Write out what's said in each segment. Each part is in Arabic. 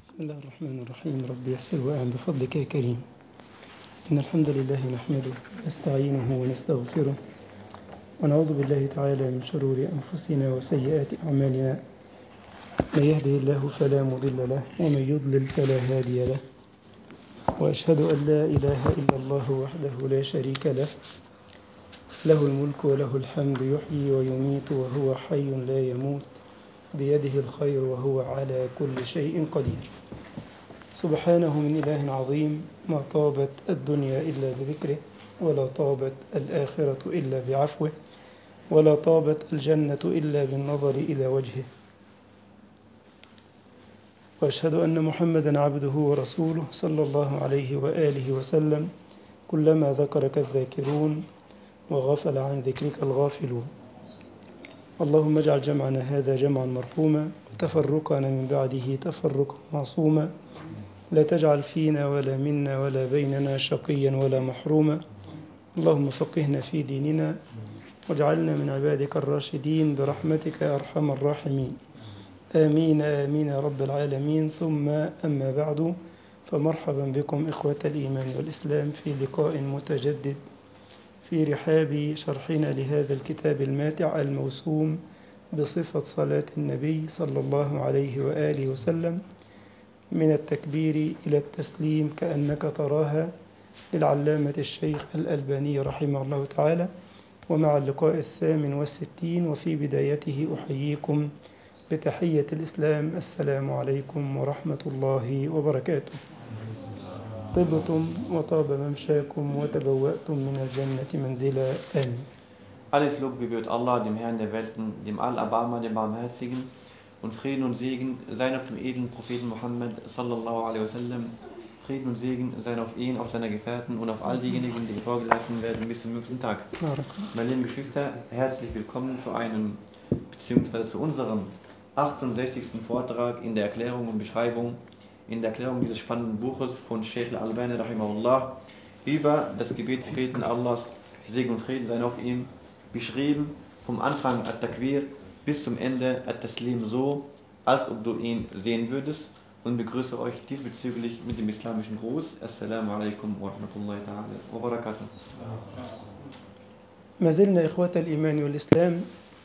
بسم الله الرحمن الرحيم. رب يسر وأعن بفضلك يا كريم. إن الحمد لله نحمده ونستعينه ونستغفره ونعوذ بالله تعالى من شرور أنفسنا وسيئات أعمالنا. من يهده الله فلا مضل له ومن يضلل فلا هادي له، وأشهد أن لا إله إلا الله وحده لا شريك له، له الملك وله الحمد، يحيي ويميت وهو حي لا يموت، بيده الخير وهو على كل شيء قدير. سبحانه من إله عظيم، ما طابت الدنيا إلا بذكره، ولا طابت الآخرة إلا بعفوه، ولا طابت الجنة إلا بالنظر إلى وجهه. وأشهد أن محمدا عبده ورسوله صلى الله عليه وآله وسلم. كلما ذكرك الذاكرون وغفل عن ذكرك الغافلون. اللهم اجعل جمعنا هذا جمعا مرحوما، وتفرقنا من بعده تفرقا معصوما. لا تجعل فينا ولا منا ولا بيننا شقيا ولا محروما. اللهم فقهنا في ديننا واجعلنا من عبادك الراشدين برحمتك يا أرحم الراحمين. آمين آمين يا رب العالمين. ثم أما بعد، فمرحبا بكم إخوة الإيمان والإسلام في لقاء متجدد في رحاب شرحنا لهذا الكتاب الماتع الموسوم بصفة صلاة النبي صلى الله عليه وآله وسلم، من التكبير إلى التسليم كأنك تراها، للعلامة الشيخ الألباني رحمه الله تعالى. ومع اللقاء 68، وفي بدايته أحييكم بتحية الإسلام: السلام عليكم ورحمة الله وبركاته. طبتم وطاب ممشاكم وتبوأتم من الجنة منزلا. آمين. Alles Lob gebührt Allah, dem Herrn der Welten, dem Al-Abama, dem Barmherzigen, und Frieden und Segen seien auf dem edlen Propheten Muhammad sallallahu alaihi wasallam. Frieden und Segen seien auf ihn, auf seine Gefährten und auf all diejenigen, die vorgelassen werden bis zum jüngsten Tag. Meine lieben Geschwister, herzlich willkommen zu unserem 68. Vortrag in der Erklärung und Beschreibung, in der Erklärung dieses spannenden Buches von Sheikh Al-Albani rahimahullah über das Gebet des Propheten Allahs, Segen und Frieden seien auf ihm, beschrieben vom Anfang At-Takbir bis zum Ende At-Taslim, so als ob du ihn sehen würdest, und begrüße euch diesbezüglich mit dem islamischen Gruß: Assalamu alaikum wa rahmatullahi ta'ala wa barakatuh. ما زلنا إخوة الإيمان والإسلام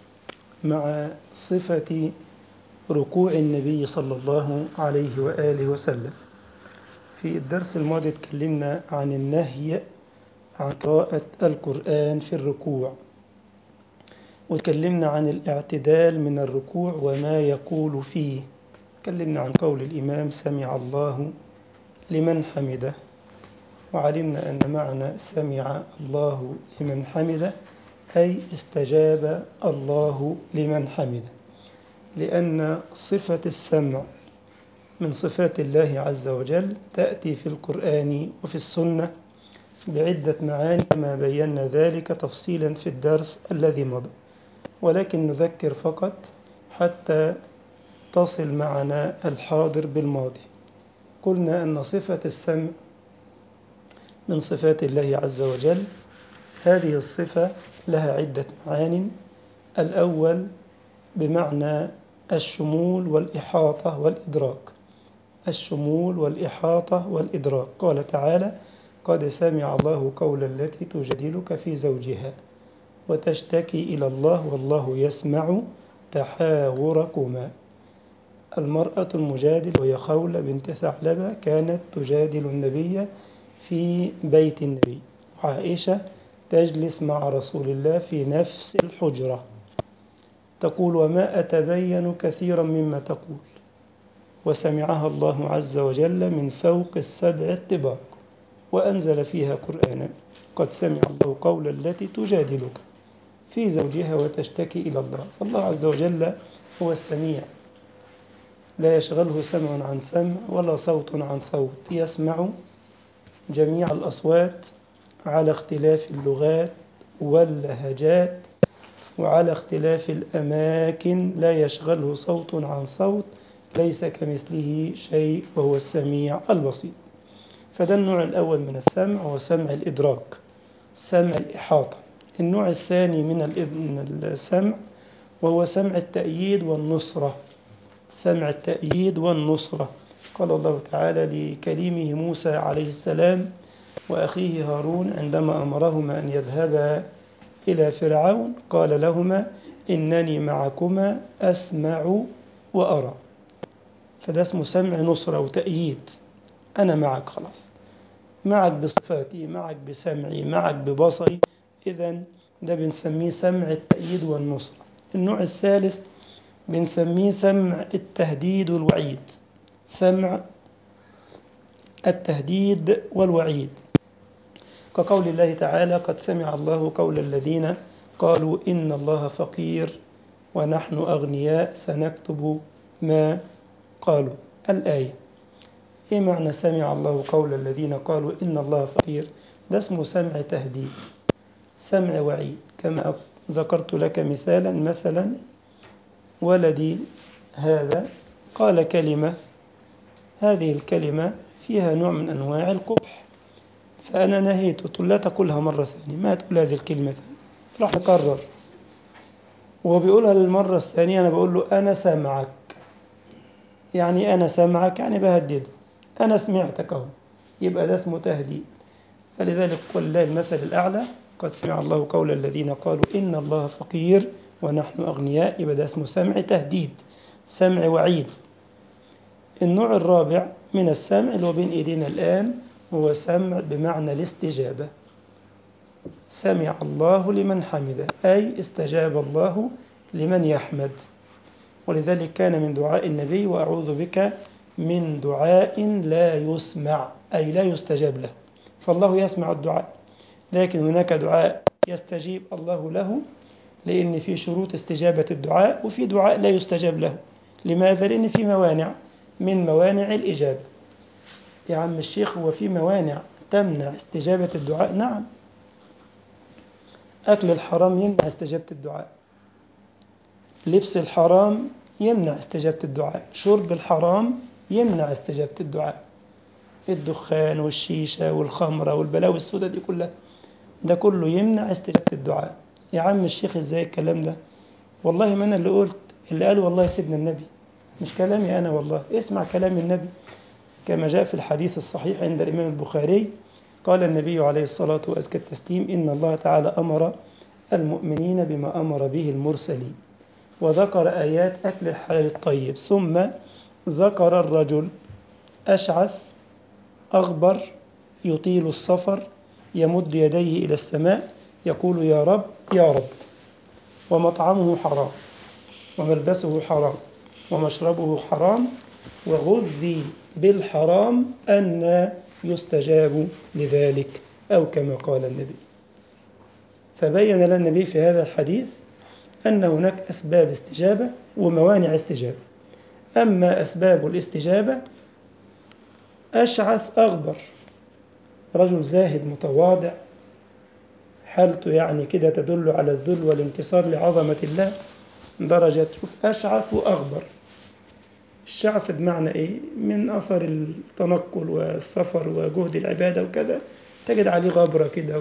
مع صفة ركوع النبي صلى الله عليه وآله وسلم. في الدرس الماضي تكلمنا عن النهي عن قراءة القرآن في الركوع، وتكلمنا عن الاعتدال من الركوع وما يقول فيه. تكلمنا عن قول الإمام: سمع الله لمن حمده، وعلمنا أن معنى سمع الله لمن حمده أي استجاب الله لمن حمده، لأن صفة السمع من صفات الله عز وجل تأتي في القرآن وفي السنة بعدة معاني، كما بينا ذلك تفصيلا في الدرس الذي مضى، ولكن نذكر فقط حتى تصل معنا الحاضر بالماضي. قلنا أن صفة السمع من صفات الله عز وجل. هذه الصفة لها عدة معان. الأول بمعنى الشمول والإحاطة والإدراك. الشمول والإحاطة والإدراك. قال تعالى: قد سمع الله قول التي تجادلك في زوجها وتشتكي إلى الله والله يسمع تحاوركما. المرأة المجادلة وهي خولة بنت ثعلبة كانت تجادل النبي في بيت النبي، وعائشة تجلس مع رسول الله في نفس الحجرة تقول: وما أتبين كثيرا مما تقول، وسمعها الله عز وجل من فوق 7 طباق وأنزل فيها قرآنا: قد سمع الله قول التي تجادلك في زوجها وتشتكي إلى الله. فالله عز وجل هو السميع، لا يشغله سمع عن سمع ولا صوت عن صوت، يسمع جميع الأصوات على اختلاف اللغات واللهجات وعلى اختلاف الأماكن، لا يشغله صوت عن صوت، ليس كمثله شيء، وهو السميع البصير. فده النوع الأول من السمع، هو سمع الإدراك، سمع الإحاطة. النوع الثاني من السمع وهو سمع التأييد والنصرة. سمع التأييد والنصرة قال الله تعالى لكليمه موسى عليه السلام وأخيه هارون عندما أمرهما أن يذهبا إلى فرعون قال لهما إنني معكما أسمع وأرى. فده اسمه سمع نصرة وتأييد، أنا معك خلاص، معك بصفاتي، معك بسمعي، معك ببصري. إذا ده بنسميه سمع التأييد والنصرة. النوع الثالث بنسميه سمع التهديد والوعيد. سمع التهديد والوعيد كقول الله تعالى قد سمع الله قول الذين قالوا إن الله فقير ونحن أغنياء سنكتب ما قالوا. الآية إيه معنى سمع الله قول الذين قالوا إن الله فقير؟ ده اسمه سمع تهديد، سمع وعيد. كما ذكرت لك مثلا ولدي هذا قال كلمة، هذه الكلمة فيها نوع من أنواع القبح، فأنا نهيته قلت لا تقولها مرة ثانية، ما تقول هذه الكلمة ثانية. راح يكرر وهو بيقولها للمرة الثانية أنا بقول له أنا سامعك. يعني أنا سامعك يعني بهدده، أنا سمعتك أهو، يبقى ده اسمه تهديد. فلذلك ولله المثل الأعلى قد سمع الله قول الذين قالوا إن الله فقير ونحن أغنياء، يبقى ده اسمه سمع تهديد، سمع وعيد. النوع الرابع من السمع اللي هو بين إيدينا الآن هو سمع بمعنى الاستجابة. سمع الله لمن حمده، أي استجاب الله لمن يحمد. ولذلك كان من دعاء النبي وأعوذ بك من دعاء لا يسمع، أي لا يستجاب له. فالله يسمع الدعاء، لكن هناك دعاء يستجيب الله له، لأن في شروط استجابة الدعاء، وفي دعاء لا يستجاب له. لماذا؟ لأن في موانع من موانع الإجابة. يا عم الشيخ هو في موانع تمنع استجابة الدعاء؟ نعم، أكل الحرام يمنع استجابة الدعاء، لبس الحرام يمنع استجابة الدعاء، شرب الحرام يمنع استجابة الدعاء، الدخان والشيشة والخمرة والبلاوي السوداء دي كلها، ده كله يمنع استجابة الدعاء. يا عم الشيخ ازاي الكلام ده؟ والله ما أنا اللي قلت، اللي قال والله سيدنا النبي، مش كلامي أنا والله، اسمع كلام النبي كما جاء في الحديث الصحيح عند الإمام البخاري. قال النبي عليه الصلاة وأزكى التسليم إن الله تعالى أمر المؤمنين بما أمر به المرسلين، وذكر آيات أكل الحلال الطيب، ثم ذكر الرجل أشعث أغبر يطيل السفر يمد يديه إلى السماء يقول يا رب يا رب، ومطعمه حرام وملبسه حرام ومشربه حرام وغذي بالحرام أن يستجاب لذلك، أو كما قال النبي. فبين لنا النبي في هذا الحديث أن هناك أسباب استجابة وموانع استجابة. أما أسباب الاستجابة أشعث أغبر، رجل زاهد متواضع، حالته يعني كده تدل على الذل والانكسار لعظمة الله درجة. شوف أشعث وأغبر، الشعث بمعنى إيه؟ من أثر التنقل والسفر وجهد العبادة وكذا تجد عليه غبرة كده.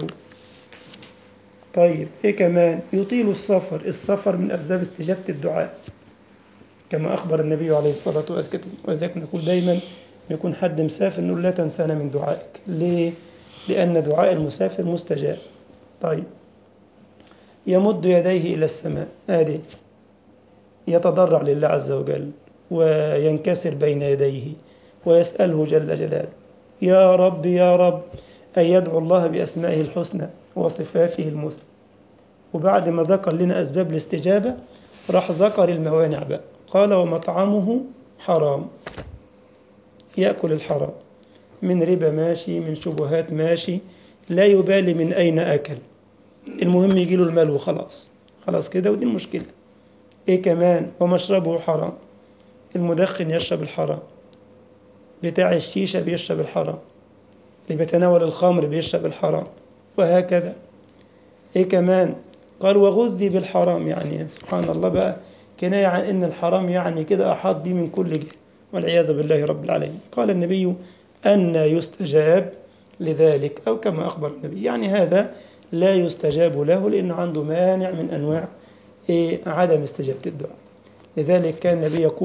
طيب إيه كمان؟ يطيل السفر، السفر من أسباب استجابة الدعاء كما أخبر النبي عليه الصلاة والسلام. وذلك نقول دايما يكون حد مسافر نقول لا تنسانا من دعائك. ليه؟ لأن دعاء المسافر مستجاب. طيب يمد يديه إلى السماء، هذه يتضرع لله عز وجل وينكسر بين يديه ويسأله جل جلاله يا رب يا رب، أن يدعو الله بأسمائه الحسنى وصفاته المثلى. وبعد ما ذكر لنا أسباب الاستجابة راح ذكر الموانع بقى، قال ومطعمه حرام، يأكل الحرام، من ربا ماشي، من شبهات ماشي، لا يبالي من أين أكل، المهم يجيله المال وخلاص، خلاص كده، ودي المشكلة. إيه كمان؟ ومشربه حرام، المدخن يشرب الحرام، بتاع الشيشة بيشرب الحرام، اللي بيتناول الخمر بيشرب الحرام، وهكذا. إيه كمان؟ قال وغذي بالحرام، يعني سبحان الله بقى كناية عن إن الحرام يعني كده أحاط به من كل جهة والعياذ بالله رب العالمين. قال النبي أن يستجاب لذلك، أو كما أخبر النبي يعني هذا لا يستجاب له لأنه عنده مانع من أنواع عدم استجابة الدعاء. لذلك كان النبي يقول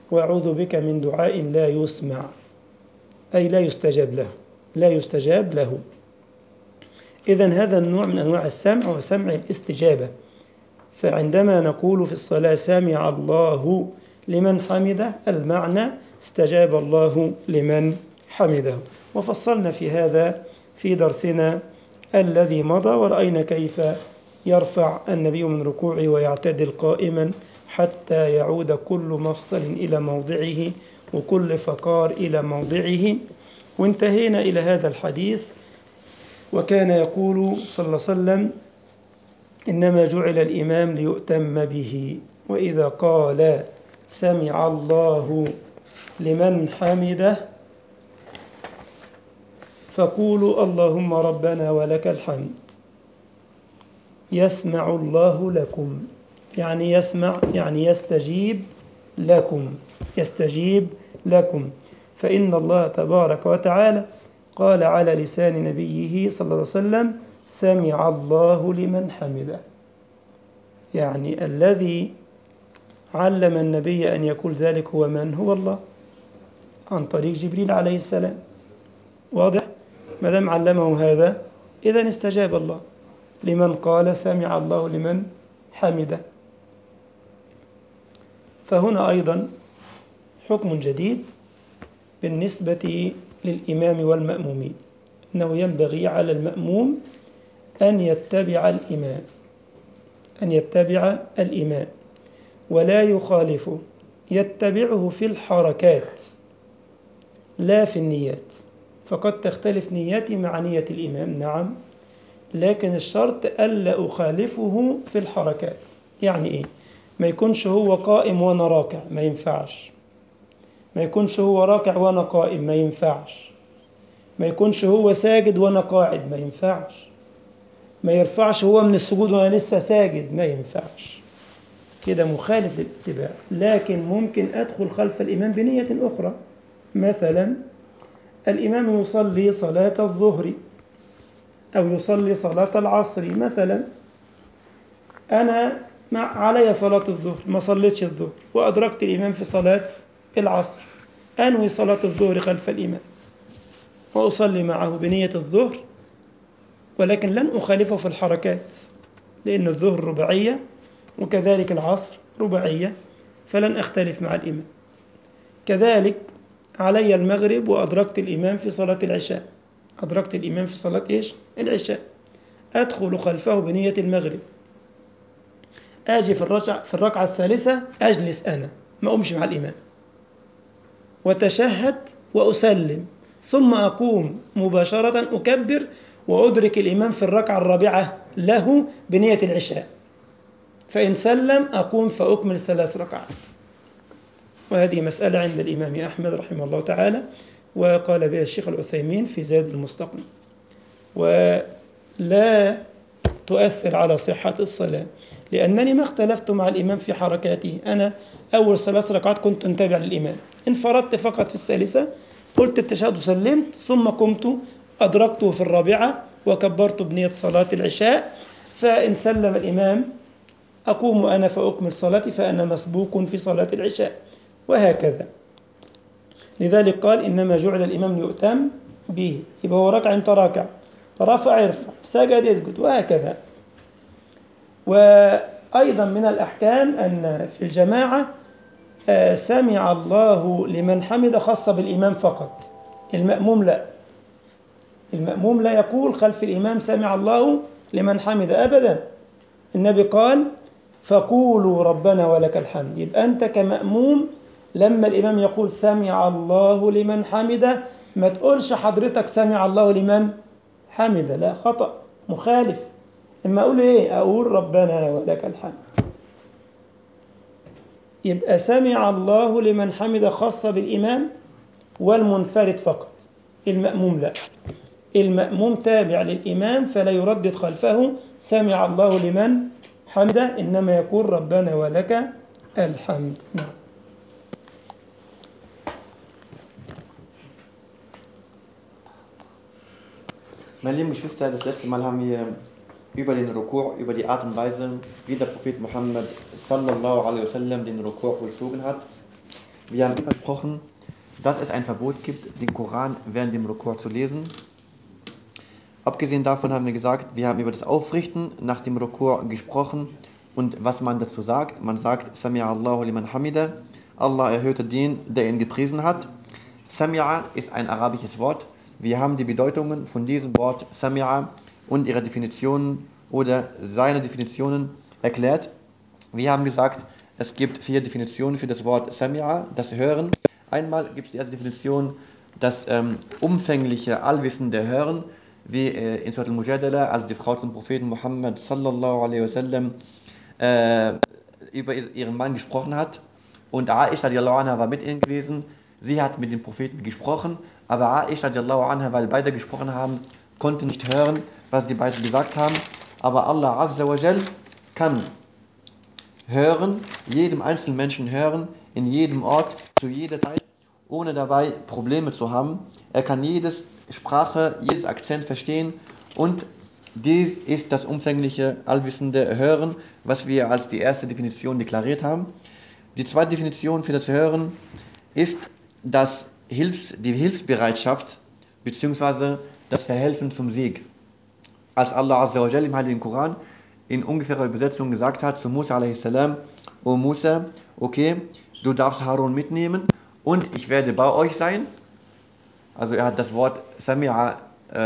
وأعوذ بك من دعاء لا يسمع، أي لا يستجاب له، لا يستجاب له. إذن هذا النوع من أنواع السمع وسمع الاستجابة. فعندما نقول في الصلاة سمع الله لمن حمده، المعنى استجاب الله لمن حمده. وفصلنا في هذا في درسنا الذي مضى، ورأينا كيف يرفع النبي من ركوعه ويعتدل قائما حتى يعود كل مفصل إلى موضعه وكل فقار إلى موضعه. وانتهينا إلى هذا الحديث، وكان يقول صلى الله عليه وسلم: إنما جعل الإمام ليؤتم به، وإذا قال سمع الله لمن حمده فقولوا اللهم ربنا ولك الحمد. يسمع الله لكم، يعني يسمع، يعني يستجيب لكم، يستجيب لكم. فإن الله تبارك وتعالى قال على لسان نبيه صلى الله عليه وسلم: سمع الله لمن حمده. يعني الذي علم النبي أن يقول ذلك هو من؟ هو الله، عن طريق جبريل عليه السلام. واضح؟ ما دام علمه هذا إذن استجاب الله لمن قال سمع الله لمن حمده. فهنا أيضا حكم جديد بالنسبة للإمام والمأمومين، أنه ينبغي على المأموم أن يتبع الإمام، أن يتبع الإمام ولا يخالفه، يتبعه في الحركات لا في النيات. فقد تختلف نيتي مع نية الإمام، نعم، لكن الشرط ألا أخالفه في الحركات. يعني إيه؟ ما يكونش هو قائم وأنا راكع، ما ينفعش. ما يكونش هو راكع وأنا قائم، ما ينفعش. ما يكونش هو ساجد وأنا قاعد، ما ينفعش. ما يرفعش هو من السجود وأنا لسه ساجد، ما ينفعش. كده مخالف للاتباع. لكن ممكن أدخل خلف الإمام بنية أخرى. مثلا الإمام يصلي صلاة الظهر أو يصلي صلاة العصر مثلا، أنا علي صلاة الظهر، ما صليتش الظهر وأدركت الإمام في صلاة العصر، أنوي صلاة الظهر خلف الإمام وأصلي معه بنية الظهر، ولكن لن أخالفه في الحركات، لأن الظهر رباعية وكذلك العصر رباعية، فلن أختلف مع الإمام. كذلك علي المغرب وأدركت الإمام في صلاة العشاء، أدركت الإمام في صلاة إيش؟ العشاء، أدخل خلفه بنية المغرب، آجي في الركعة الثالثة أجلس أنا، ما أمشي مع الإمام، وتشهد وأسلم، ثم أقوم مباشرة أكبر وأدرك الإمام في الركعة الرابعة له بنية العشاء، فإن سلم أقوم فأكمل 3 ركعات. وهذه مسألة عند الإمام أحمد رحمه الله تعالى، وقال بها الشيخ العثيمين في زاد المستقنع، ولا تؤثر على صحة الصلاة، لأنني ما اختلفت مع الإمام في حركاته. أنا أول 3 ركعات كنت أتبع للإمام، انفردت فقط في الثالثة، قلت التشهد وسلمت، ثم قمت أدركته في الرابعة وكبرت بنية صلاة العشاء، فإن سلم الإمام أقوم أنا فأكمل صلاتي، فأنا مسبوق في صلاة العشاء، وهكذا. لذلك قال إنما جعل الإمام يؤتم به، يبقى هو ركع أنت راكع، رفع يرفع، سجد يسجد، وهكذا. وأيضا من الأحكام أن في الجماعة سمع الله لمن حمد خاصة بالإمام فقط، المأموم لا، المأموم لا يقول خلف الإمام سمع الله لمن حمد أبدا. النبي قال فقولوا ربنا ولك الحمد، يبقى أنت كمأموم لما الإمام يقول سمع الله لمن حمده ما تقولش حضرتك سمع الله لمن حمده، لا، خطأ، مخالف. إما أقول إيه؟ أقول ربنا ولك الحمد. يبقى سمع الله لمن حمده خاصة بالإمام والمنفرد فقط، المأموم لا، المأموم تابع للإمام فلا يردد خلفه سمع الله لمن حمده، إنما يقول ربنا ولك الحمد. نعم. Meine lieben Geschwister, das letzte Mal haben wir über den Ruku', über die Art und Weise, wie der Prophet Muhammad sallallahu alaihi wasallam den Ruku' vollzogen hat, Wir haben versprochen, dass es ein Verbot gibt, den Koran während dem Ruku' zu lesen. Abgesehen davon haben wir gesagt, wir haben über das Aufrichten nach dem Ruku' gesprochen und was man dazu sagt. Man sagt, Sami'a Allahu liman hamida. Allah erhöhte den, der ihn gepriesen hat. Sami'a ist ein arabisches Wort. Wir haben die Bedeutungen von diesem Wort Sami'a und ihre Definitionen oder seine Definitionen erklärt. Wir haben gesagt, es gibt 4 Definitionen für das Wort Sami'a, das Hören. Einmal gibt es die erste Definition, das umfängliche, allwissende Hören, wie in Surat al-Mujadala, als die Frau zum Propheten Muhammad sallallahu alaihi wasallam über ihren Mann gesprochen hat. Und Aisha radiallahu anha war mit ihnen gewesen. Sie hat mit dem Propheten gesprochen, aber Aisha radiallahu anha, weil beide gesprochen haben, konnte nicht hören, was die beiden gesagt haben. Aber Allah azza wa jal kann hören, jedem einzelnen Menschen hören, in jedem Ort, zu jeder Zeit, ohne dabei Probleme zu haben. Er kann jedes Sprache, jedes Akzent verstehen und dies ist das umfängliche, allwissende Hören, was wir als die erste Definition deklariert haben. Die zweite Definition für das Hören ist die Hilfsbereitschaft bzw. das Verhelfen zum Sieg. Als Allah Azza wa Jalla im Heiligen Koran in ungefährer Übersetzung gesagt hat zu Musa a.s. O Musa, okay, du darfst Harun mitnehmen und ich werde bei euch sein. Also er hat das Wort Sami'a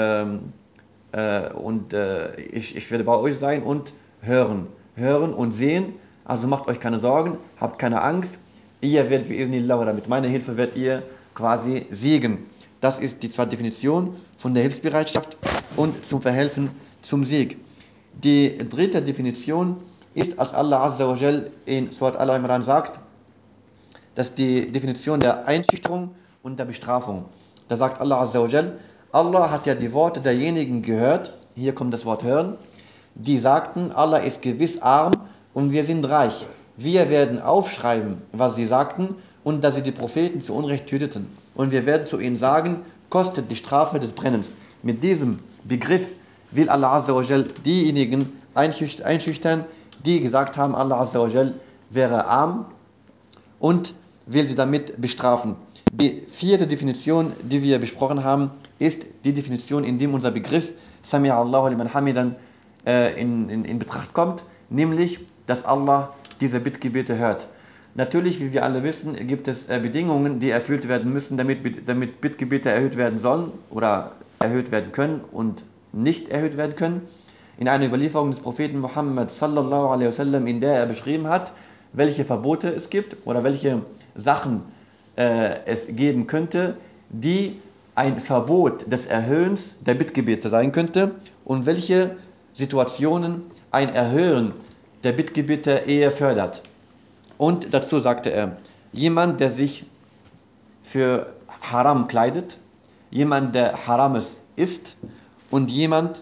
ich werde bei euch sein und hören und sehen. Also macht euch keine Sorgen, habt keine Angst. Ihr werdet oder mit meiner Hilfe werdet ihr quasi siegen. Das ist die zweite Definition von der Hilfsbereitschaft und zum Verhelfen zum Sieg. Die dritte Definition ist, als Allah Azza wa Jal in Surat Al-Imran sagt, dass die Definition der Einschüchterung und der Bestrafung. Da sagt Allah Azza wa Jal, Allah hat ja die Worte derjenigen gehört, hier kommt das Wort hören, die sagten, Allah ist gewiss arm und wir sind reich. Wir werden aufschreiben, was sie sagten und dass sie die Propheten zu Unrecht töteten. Und wir werden zu ihnen sagen, kostet die Strafe des Brennens. Mit diesem Begriff will Allah Azza wa Jal diejenigen einschüchtern, die gesagt haben, Allah Azza wa Jal wäre arm und will sie damit bestrafen. Die vierte Definition, die wir besprochen haben, ist die Definition, in dem unser Begriff Sami'a Allahu liman hamidan in Betracht kommt, nämlich, dass Allah diese Bittgebete hört. Natürlich, wie wir alle wissen, gibt es Bedingungen, die erfüllt werden müssen, damit Bittgebete erhöht werden sollen oder erhöht werden können und nicht erhöht werden können. In einer Überlieferung des Propheten Muhammad sallallahu alaihi wasallam, in der er beschrieben hat, welche Verbote es gibt oder welche Sachen es geben könnte, die ein Verbot des Erhöhens der Bittgebete sein könnte und welche Situationen ein Erhöhen der Bittgebete eher fördert. Und dazu sagte er, jemand, der sich für Haram kleidet, jemand, der Harames isst und jemand,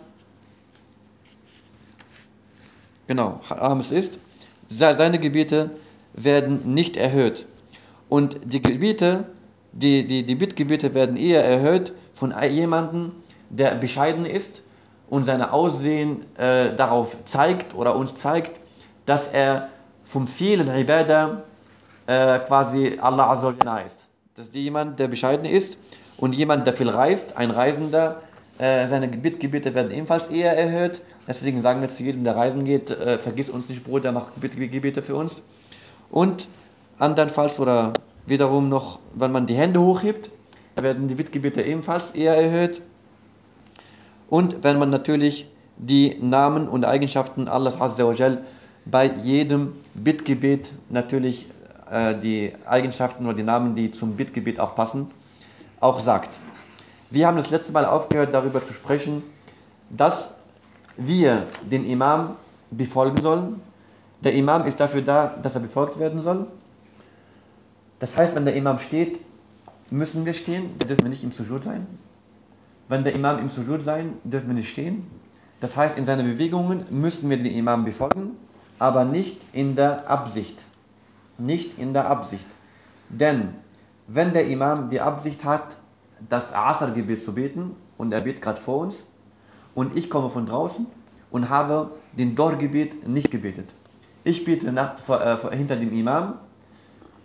Harames isst, seine Gebete werden nicht erhöht. Und die Gebete, die Bittgebete werden eher erhöht von jemandem, der bescheiden ist und sein Aussehen darauf zeigt oder uns zeigt, dass er vom vielen Ibadah quasi Allah Azza wa Jalla nahe ist. Das ist jemand, der bescheiden ist und jemand, der viel reist, ein Reisender, seine Bittgebete werden ebenfalls eher erhöht. Deswegen sagen wir zu jedem, der reisen geht, vergiss uns nicht, Bruder, mach Bittgebete für uns. Und andernfalls oder wiederum noch, wenn man die Hände hochhebt, werden die Bittgebete ebenfalls eher erhöht. Und wenn man natürlich die Namen und Eigenschaften Allahs Azza wa Jal bei jedem Bittgebet natürlich die Eigenschaften oder die Namen, die zum Bittgebet auch passen, auch sagt. Wir haben das letzte Mal aufgehört, darüber zu sprechen, dass wir den Imam befolgen sollen. Der Imam ist dafür da, dass er befolgt werden soll. Das heißt, wenn der Imam steht, müssen wir stehen, da dürfen wir nicht im Sujud sein. Wenn der Imam im Sujud sein, dürfen wir nicht stehen. Das heißt, in seinen Bewegungen müssen wir den Imam befolgen, aber nicht in der Absicht. Nicht in der Absicht. Denn wenn der Imam die Absicht hat, das Asr-Gebet zu beten, und er betet gerade vor uns, und ich komme von draußen und habe den Dohr-Gebet nicht gebetet. Ich bete hinter dem Imam,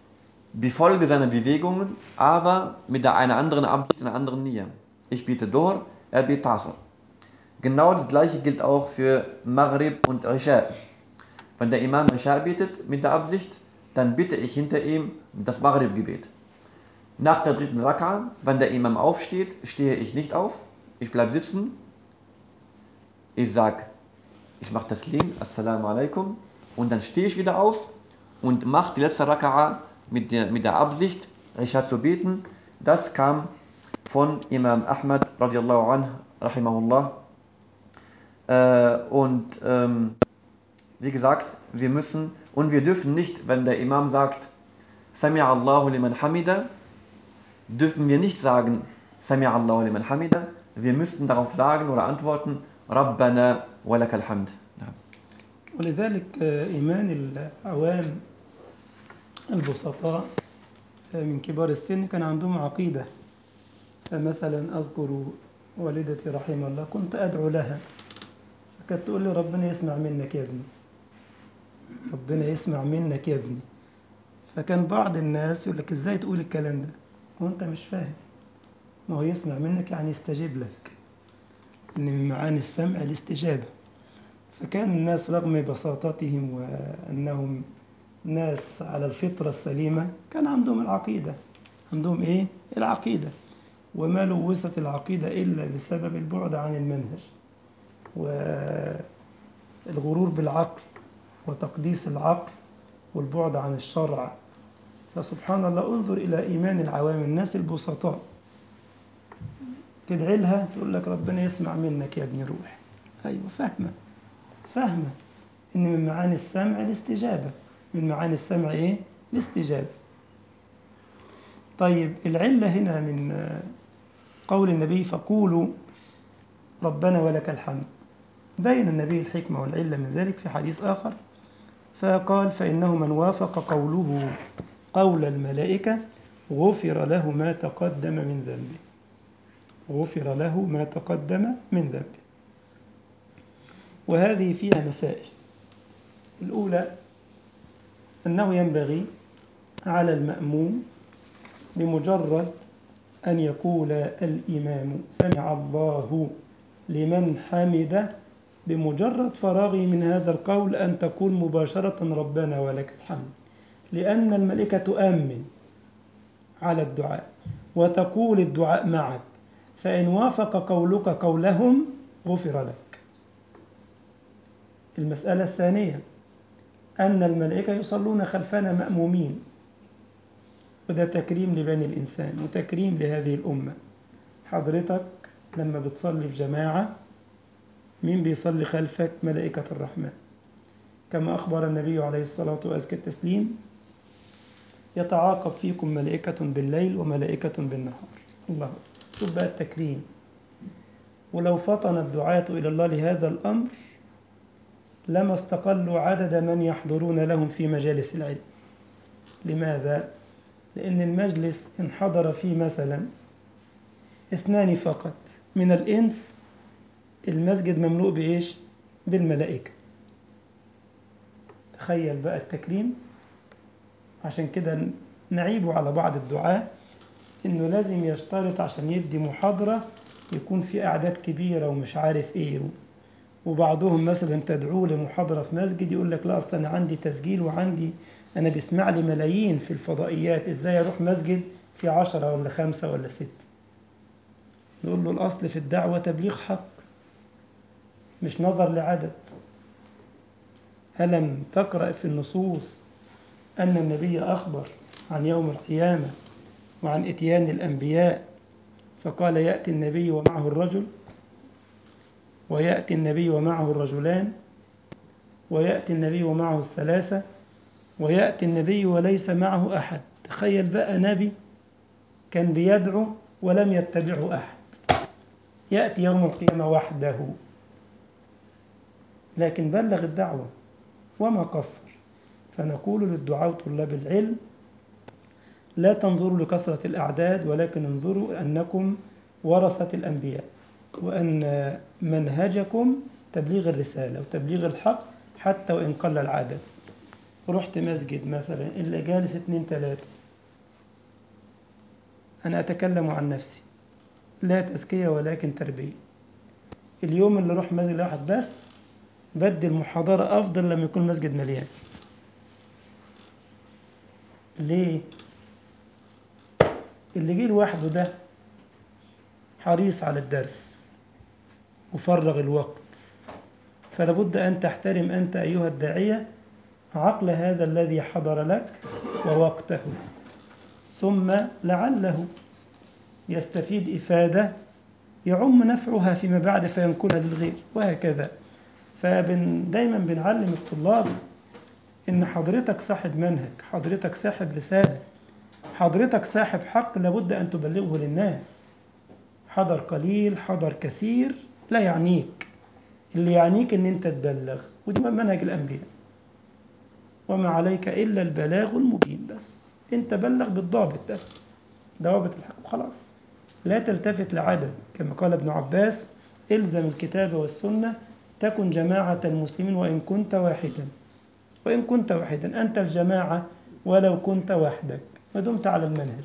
befolge seine Bewegungen, aber mit einer anderen Absicht, einer anderen Nia. Ich bete Dhuhr, er betet Asr. Genau das gleiche gilt auch für Maghrib und Isha. Wenn der Imam Isha betet mit der Absicht, dann bitte ich hinter ihm das Maghrib-Gebet. Nach der dritten Raka, wenn der Imam aufsteht, stehe ich nicht auf, ich bleibe sitzen, ich mache Taslim, Assalamu alaikum, und dann stehe ich wieder auf und mache die letzte Raka'a mit der Absicht, Isha zu beten. Das kam von Imam Ahmad radiallahu anh, rahimahullah. Wie gesagt, wir dürfen nicht, wenn der Imam sagt, Sami'a Allahu liman hamida, dürfen wir nicht sagen, Sami'a Allahu liman hamida. Wir müssten darauf sagen oder antworten, Rabbana wa lakal hamd. ولذلك إيمان العوام البسطاء من كبار السن كان عندهم عقيدة. فمثلا أذكر والدتي رحمه الله كنت أدعو لها، فكانت تقول لي ربنا يسمع منك يا ابني، ربنا يسمع منك يا ابني. فكان بعض الناس يقول لك إزاي تقول الكلام ده وأنت مش فاهم؟ ما هو يسمع منك يعني يستجيب لك، إن من معاني السمع الاستجابة. فكان الناس رغم بساطتهم وأنهم ناس على الفطرة السليمة كان عندهم العقيدة. عندهم إيه؟ العقيدة. وما لوثت العقيدة إلا بسبب البعد عن المنهج والغرور بالعقل وتقديس العقل والبعد عن الشرع. فسبحان الله، انظر إلى إيمان العوام، الناس البسطاء، تدعي لها تقول لك ربنا يسمع منك يا ابني روح. أيوة، فاهمة إن من معاني السمع الاستجابة. من معاني السمع إيه؟ الاستجابة. طيب، العلة هنا من قول النبي فقولوا ربنا ولك الحمد، بين النبي الحكمة والعلة من ذلك في حديث آخر، فقال فإنه من وافق قوله قول الملائكة غفر له ما تقدم من ذنبه. غفر له ما تقدم من ذنبه. وهذه فيها مسائل. الأولى أنه ينبغي على المأموم بمجرد أن يقول الإمام سمع الله لمن حمده، بمجرد فراغه من هذا القول أن تقول مباشرة ربنا ولك الحمد، لأن الملائكة تؤمن على الدعاء وتقول الدعاء معك، فإن وافق قولك قولهم غفر لك. المسألة الثانية أن الملائكة يصلون خلفنا مأمومين، وده تكريم لبني الإنسان وتكريم لهذه الأمة. حضرتك لما بتصلي في جماعة مين بيصلي خلفك؟ ملائكة الرحمن، كما أخبر النبي عليه الصلاة وأزكى التسليم يتعاقب فيكم ملائكة بالليل وملائكة بالنهار. الله، شوف بقى التكريم. ولو فطن الدعاة إلى الله لهذا الأمر لما استقلوا عدد من يحضرون لهم في مجالس العلم. لماذا؟ لأن المجلس إن حضر فيه مثلا 2 فقط من الإنس، المسجد مملوء بإيش؟ بالملائكة. تخيل بقى التكريم. عشان كده نعيب على بعض الدعاة إنه لازم يشترط عشان يدي محاضرة يكون في أعداد كبيرة ومش عارف إيه. وبعضهم مثلا تدعوه لمحاضرة في مسجد يقول لك لا أصلا أنا عندي تسجيل أنا بيسمع لي ملايين في الفضائيات، إزاي أروح مسجد في 10 ولا 5 ولا 6؟ نقول له الأصل في الدعوة تبليغ حق، مش نظر لعدد. ألم تقرأ في النصوص أن النبي أخبر عن يوم القيامة وعن إتيان الأنبياء، فقال يأتي النبي ومعه الرجل، ويأتي النبي ومعه الرجلان، ويأتي النبي ومعه الثلاثة، ويأتي النبي وليس معه أحد. تخيل بقى نبي كان بيدعو ولم يتبعه أحد، يأتي يوم القيامة وحده، لكن بلغ الدعوة وما قصر. فنقول للدعاة طلاب العلم لا تنظروا لكثرة الأعداد، ولكن انظروا أنكم ورثة الأنبياء، وأن منهجكم تبليغ الرسالة وتبليغ الحق حتى وإن قل العدد. رحت مسجد مثلا اللي جالس 2 3، أنا أتكلم عن نفسي، لا تزكية ولكن تربية. اليوم اللي أروح مسجد واحد بس بدي المحاضرة أفضل لما يكون مسجد مليان. ليه؟ اللي جه لوحده ده حريص على الدرس وفرغ الوقت، فلا بد أن تحترم أنت أيها الداعية عقل هذا الذي حضر لك ووقته، ثم لعله يستفيد إفادة يعم نفعها فيما بعد فينقلها للغير، وهكذا. دايما بنعلم الطلاب إن حضرتك صاحب منهج، حضرتك صاحب رسالة، حضرتك صاحب حق لابد أن تبلغه للناس. حضر قليل حضر كثير لا يعنيك، اللي يعنيك إن أنت تبلغ، ودي منهج الأنبياء. وما عليك إلا البلاغ المبين، بس أنت بلغ بالضابط، بس ضوابط الحق وخلاص. لا تلتفت لعدد، كما قال ابن عباس: إلزم الكتاب والسنة تكن جماعة المسلمين وإن كنت واحدا. وإن كنت واحدا، أنت الجماعة ولو كنت وحدك ما دمت على المنهج.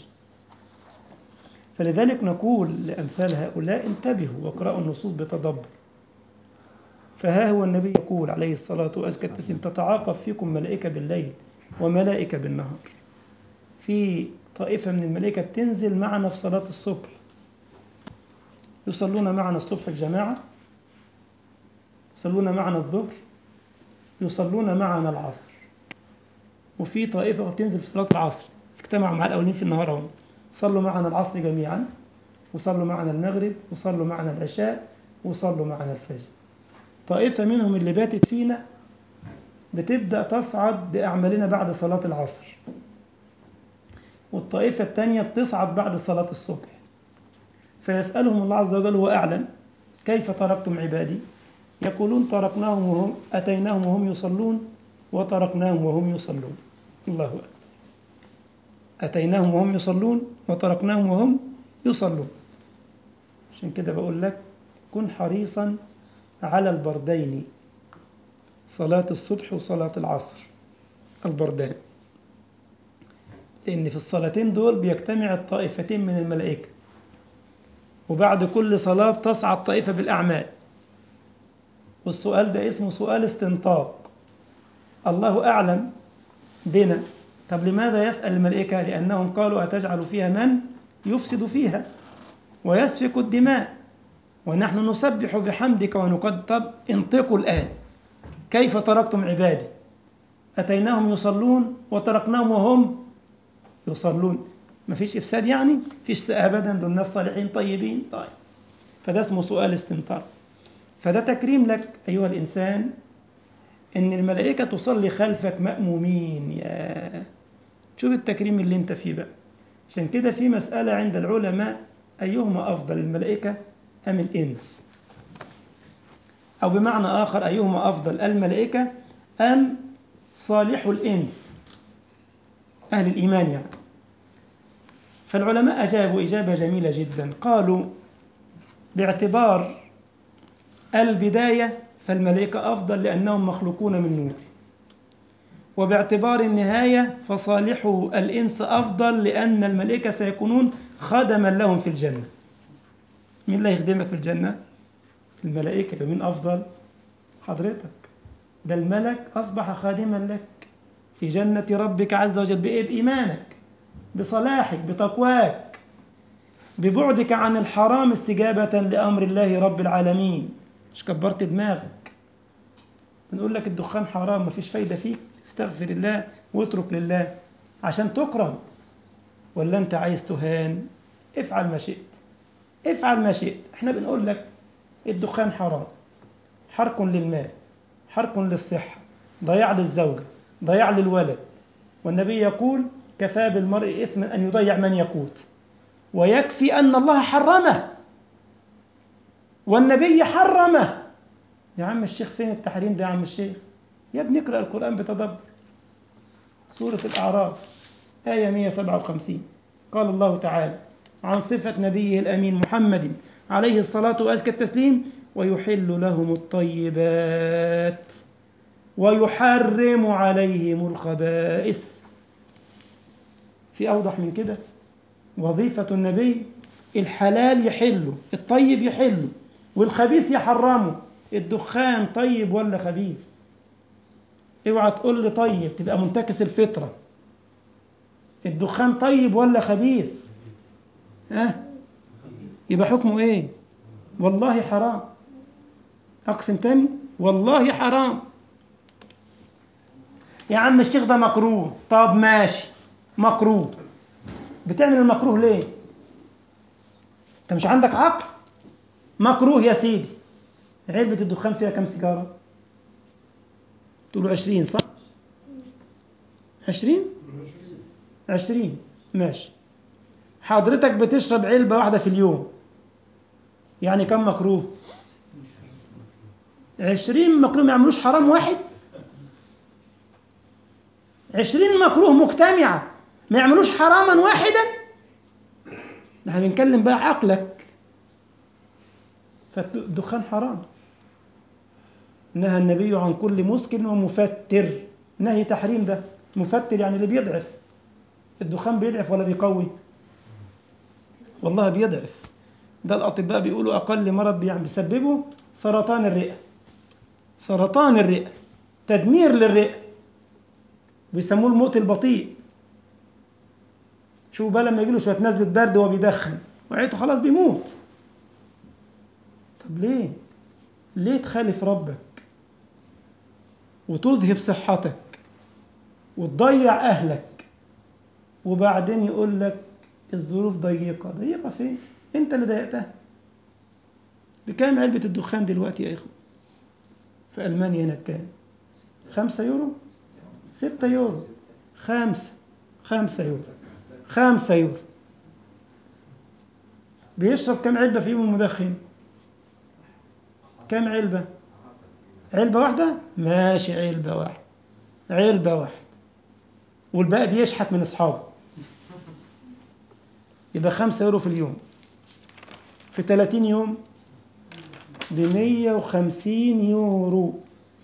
فلذلك نقول لأمثال هؤلاء: انتبهوا واقرأوا النصوص بتدبر. فها هو النبي يقول عليه الصلاة والسلام: تتعاقب فيكم ملائكة بالليل وملائكة بالنهار. في طائفة من الملائكة بتنزل معنا في صلاة الصبح، يصلون معنا الصبح الجماعة، يصلون معنا الظهر، يصلون معنا العصر. وفي طائفة بتنزل في صلاة العصر، اجتمعوا مع الأولين في النهار هم، صلوا معنا العصر جميعا، وصلوا معنا المغرب، وصلوا معنا العشاء، وصلوا معنا الفجر. طائفة منهم اللي باتت فينا بتبدأ تصعد بأعمالنا بعد صلاة العصر، والطائفة الثانية بتصعد بعد صلاة الصبح. فيسألهم الله عز وجل: هو أعلم، كيف تركتم عبادي؟ يقولون: تركناهم وهم أتيناهم وهم يصلون وتركناهم وهم يصلون. الله أكبر. أتيناهم وهم يصلون وتركناهم وهم يصلون. عشان كده بقول لك: كن حريصا على البردين، صلاة الصبح وصلاة العصر، البردان، لأن في الصلاتين دول بيجتمع الطائفتين من الملائكة، وبعد كل صلاة تصعد طائفة بالأعمال. والسؤال ده اسمه سؤال استنطاق. الله أعلم بنا. طب لماذا يسأل الملائكة؟ لأنهم قالوا: أتجعل فيها من يفسد فيها ويسفك الدماء ونحن نسبح بحمدك ونقدس. طب انطقوا الآن، كيف تركتم عبادي؟ أتيناهم يصلون وتركناهم وهم يصلون. ما فيش إفساد يعني؟ فيش أبدا، دول ناس صالحين طيبين. طيب، فده اسمه سؤال استنطاق. فده تكريم لك أيها الإنسان إن الملائكة تصلي خلفك مأمومين. يا شوف التكريم اللي انت فيه بقى. عشان كده في مسألة عند العلماء: أيهما أفضل، الملائكة أم الإنس؟ أو بمعنى آخر: أيهما أفضل، الملائكة أم صالح الإنس، أهل الإيمان يعني؟ فالعلماء أجابوا إجابة جميلة جدا. قالوا: باعتبار البداية فالملائكة أفضل لأنهم مخلوقون من نور، وباعتبار النهاية فصالح الإنس أفضل لأن الملائكة سيكونون خدما لهم في الجنة. مين اللي يخدمك في الجنة؟ الملائكة. مين أفضل؟ حضرتك. ده الملك أصبح خادما لك في جنة ربك عز وجل. بإيه؟ بإيمانك، بصلاحك، بتقواك، ببعدك عن الحرام استجابة لأمر الله رب العالمين. مش كبرت دماغك بنقول لك الدخان حرام، مفيش فايدة فيك، استغفر الله واترك لله عشان تكرم. ولا أنت عايز تهان؟ افعل ما شئت، افعل ما شئت. احنا بنقول لك الدخان حرام، حرق للمال، حرق للصحة، ضياع للزوجة، ضياع للولد. والنبي يقول: كفى بالمرء إثما أن يضيع من يقوت، ويكفي أن الله حرمه والنبي حرمه. يا عم الشيخ فين التحريم ده يا عم الشيخ؟ يا ابني اقرأ القرآن بتدبر. سورة الأعراف آية 157 قال الله تعالى عن صفة نبيه الأمين محمد عليه الصلاة وأزكى التسليم: ويحل لهم الطيبات ويحرم عليهم الخبائث. في أوضح من كده؟ وظيفة النبي الحلال يحله، الطيب يحله، والخبيث يحرمه. الدخان طيب ولا خبيث؟ اوعى تقول لي طيب، تبقى منتكس الفطرة. الدخان طيب ولا خبيث؟ يبقى حكمه ايه؟ والله حرام. اقسم تاني، والله حرام. يا عم الشيخ ده مكروه. طب ماشي، مكروه. بتعمل المكروه ليه؟ انت مش عندك عقل؟ مكروه يا سيدي. علبة الدخان فيها كم سيجارة؟ تقولوا 20 صح؟ 20 20 ماشي. حضرتك بتشرب علبة واحدة في اليوم، يعني كم مكروه؟ 20 مكروه ما يعملوش حرام واحد. 20 مكروه مجتمعة ما يعملوش حراما واحدا. نحن بنتكلم بقى عقلك. فالدخان حرام. نهى النبي عن كل مسكر ومفتر. نهي تحريم ده. مفتر يعني اللي بيضعف. الدخان بيضعف ولا بيقوي؟ والله بيضعف. ده الأطباء بيقولوا أقل مرض بيسببه سرطان الرئة. سرطان الرئة، تدمير للرئة، بيسموه الموت البطيء. شوفوا بقى لما يجيله شوية نزلة برد وهو بيدخن وعيته خلاص بيموت. طب ليه؟ ليه تخالف ربك وتذهب صحتك وتضيع أهلك، وبعدين يقول لك الظروف ضيقة؟ ضيقة فين؟ أنت اللي ضيقتها. بكام علبة الدخان دلوقتي يا إخوة؟ في ألمانيا هنا بكام؟ 5 يورو؟ 6 يورو؟ 5 يورو. 5 يورو. بيشرب كم علبة في يوم المدخن؟ كم علبة؟ علبة واحدة؟ ماشي، علبة واحدة. علبة واحدة. والباقي بيشحت من أصحابه. يبقى 5 يورو في اليوم. في 30 يوم ب150 يورو.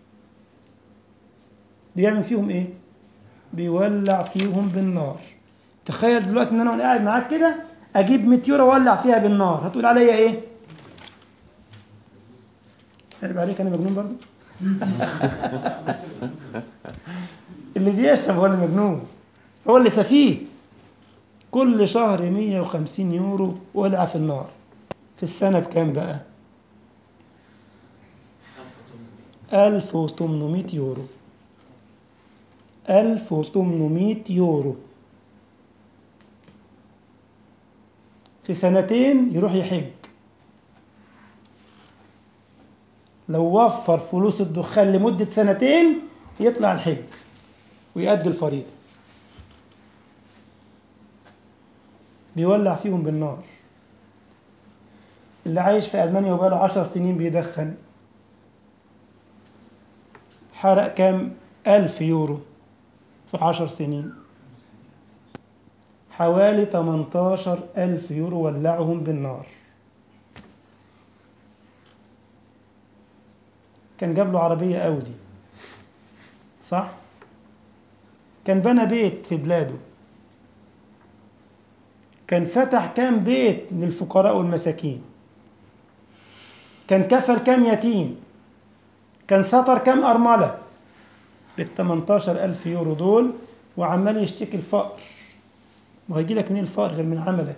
بيعمل فيهم إيه؟ بيولع فيهم بالنار. تخيل دلوقتي إن أنا وأنا قاعد معاك كده أجيب 100 يورو وأولع فيها بالنار، هتقول عليا إيه؟ عيب عليك، أنا مجنون برضه؟ اللي بيشرب هو اللي مجنون، هو اللي سفيه. كل شهر 150 يورو ولع في النار. في السنة بكام بقى؟ 1800 يورو. 1800 يورو. في سنتين يروح يحج. لو وفر فلوس الدخان لمدة سنتين يطلع الحج ويؤدي الفريضة. بيولع فيهم بالنار. اللي عايش في ألمانيا وبقاله 10 سنين بيدخن حرق كام؟ 1000 يورو في 10 سنين. حوالي 18,000 يورو ولعهم بالنار. كان جاب له عربية أودي صح؟ كان بنى بيت في بلاده. كان فتح كام بيت للفقراء والمساكين. كان كفل كام يتيم. كان سطر كام أرملة. بال18,000 يورو دول وعمال يشتكي الفقر. وهيجي لك منين الفقر غير من عملك،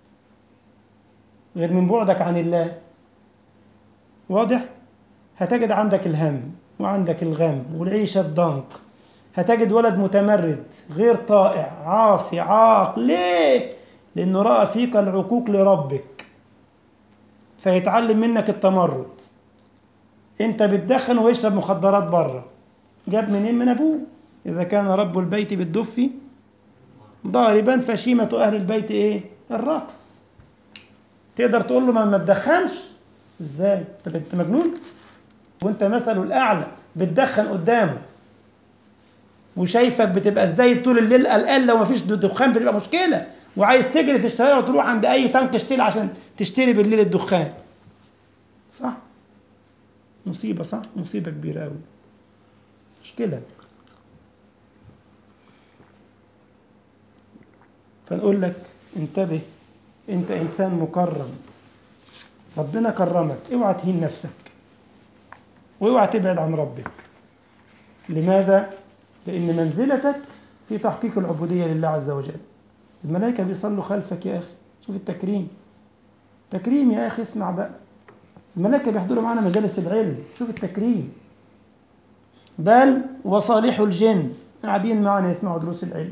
غير من بعدك عن الله؟ واضح؟ هتجد عندك الهم وعندك الغم والعيشة الضنك. هتجد ولد متمرد غير طائع عاصي عاق. ليه؟ لأنه رأى فيك العقوق لربك فيتعلم منك التمرد. انت بتدخن ويشرب مخدرات بره. جاب منين؟ من أبوه. إذا كان رب البيت بالدف ضاربا فشيمة أهل البيت إيه؟ الرقص. تقدر تقول له ما تدخنش؟ إزاي؟ أنت مجنون؟ وأنت مثله الأعلى بتدخن قدامه وشايفك بتبقى إزاي طول الليل قلقان. لو ما فيش دخان بتبقى مشكلة، وعايز تجري في الشارع وتروح عند أي تانك اشتري عشان تشتري بالليل الدخان. صح؟ مصيبة. صح؟ مصيبة كبيرة أوي، مشكلة. فنقول لك انتبه، انت انسان مكرم، ربنا كرمك، اوعى تهين نفسك واوعى تبعد عن ربك. لماذا؟ لأن منزلتك في تحقيق العبودية لله عز وجل. الملائكة بيصلوا خلفك يا أخي، شوف التكريم، تكريم يا أخي، اسمع بقى. الملائكة بيحضروا معنا مجالس العلم، شوف التكريم. بل وصالح الجن قاعدين معنا يسمعوا دروس العلم،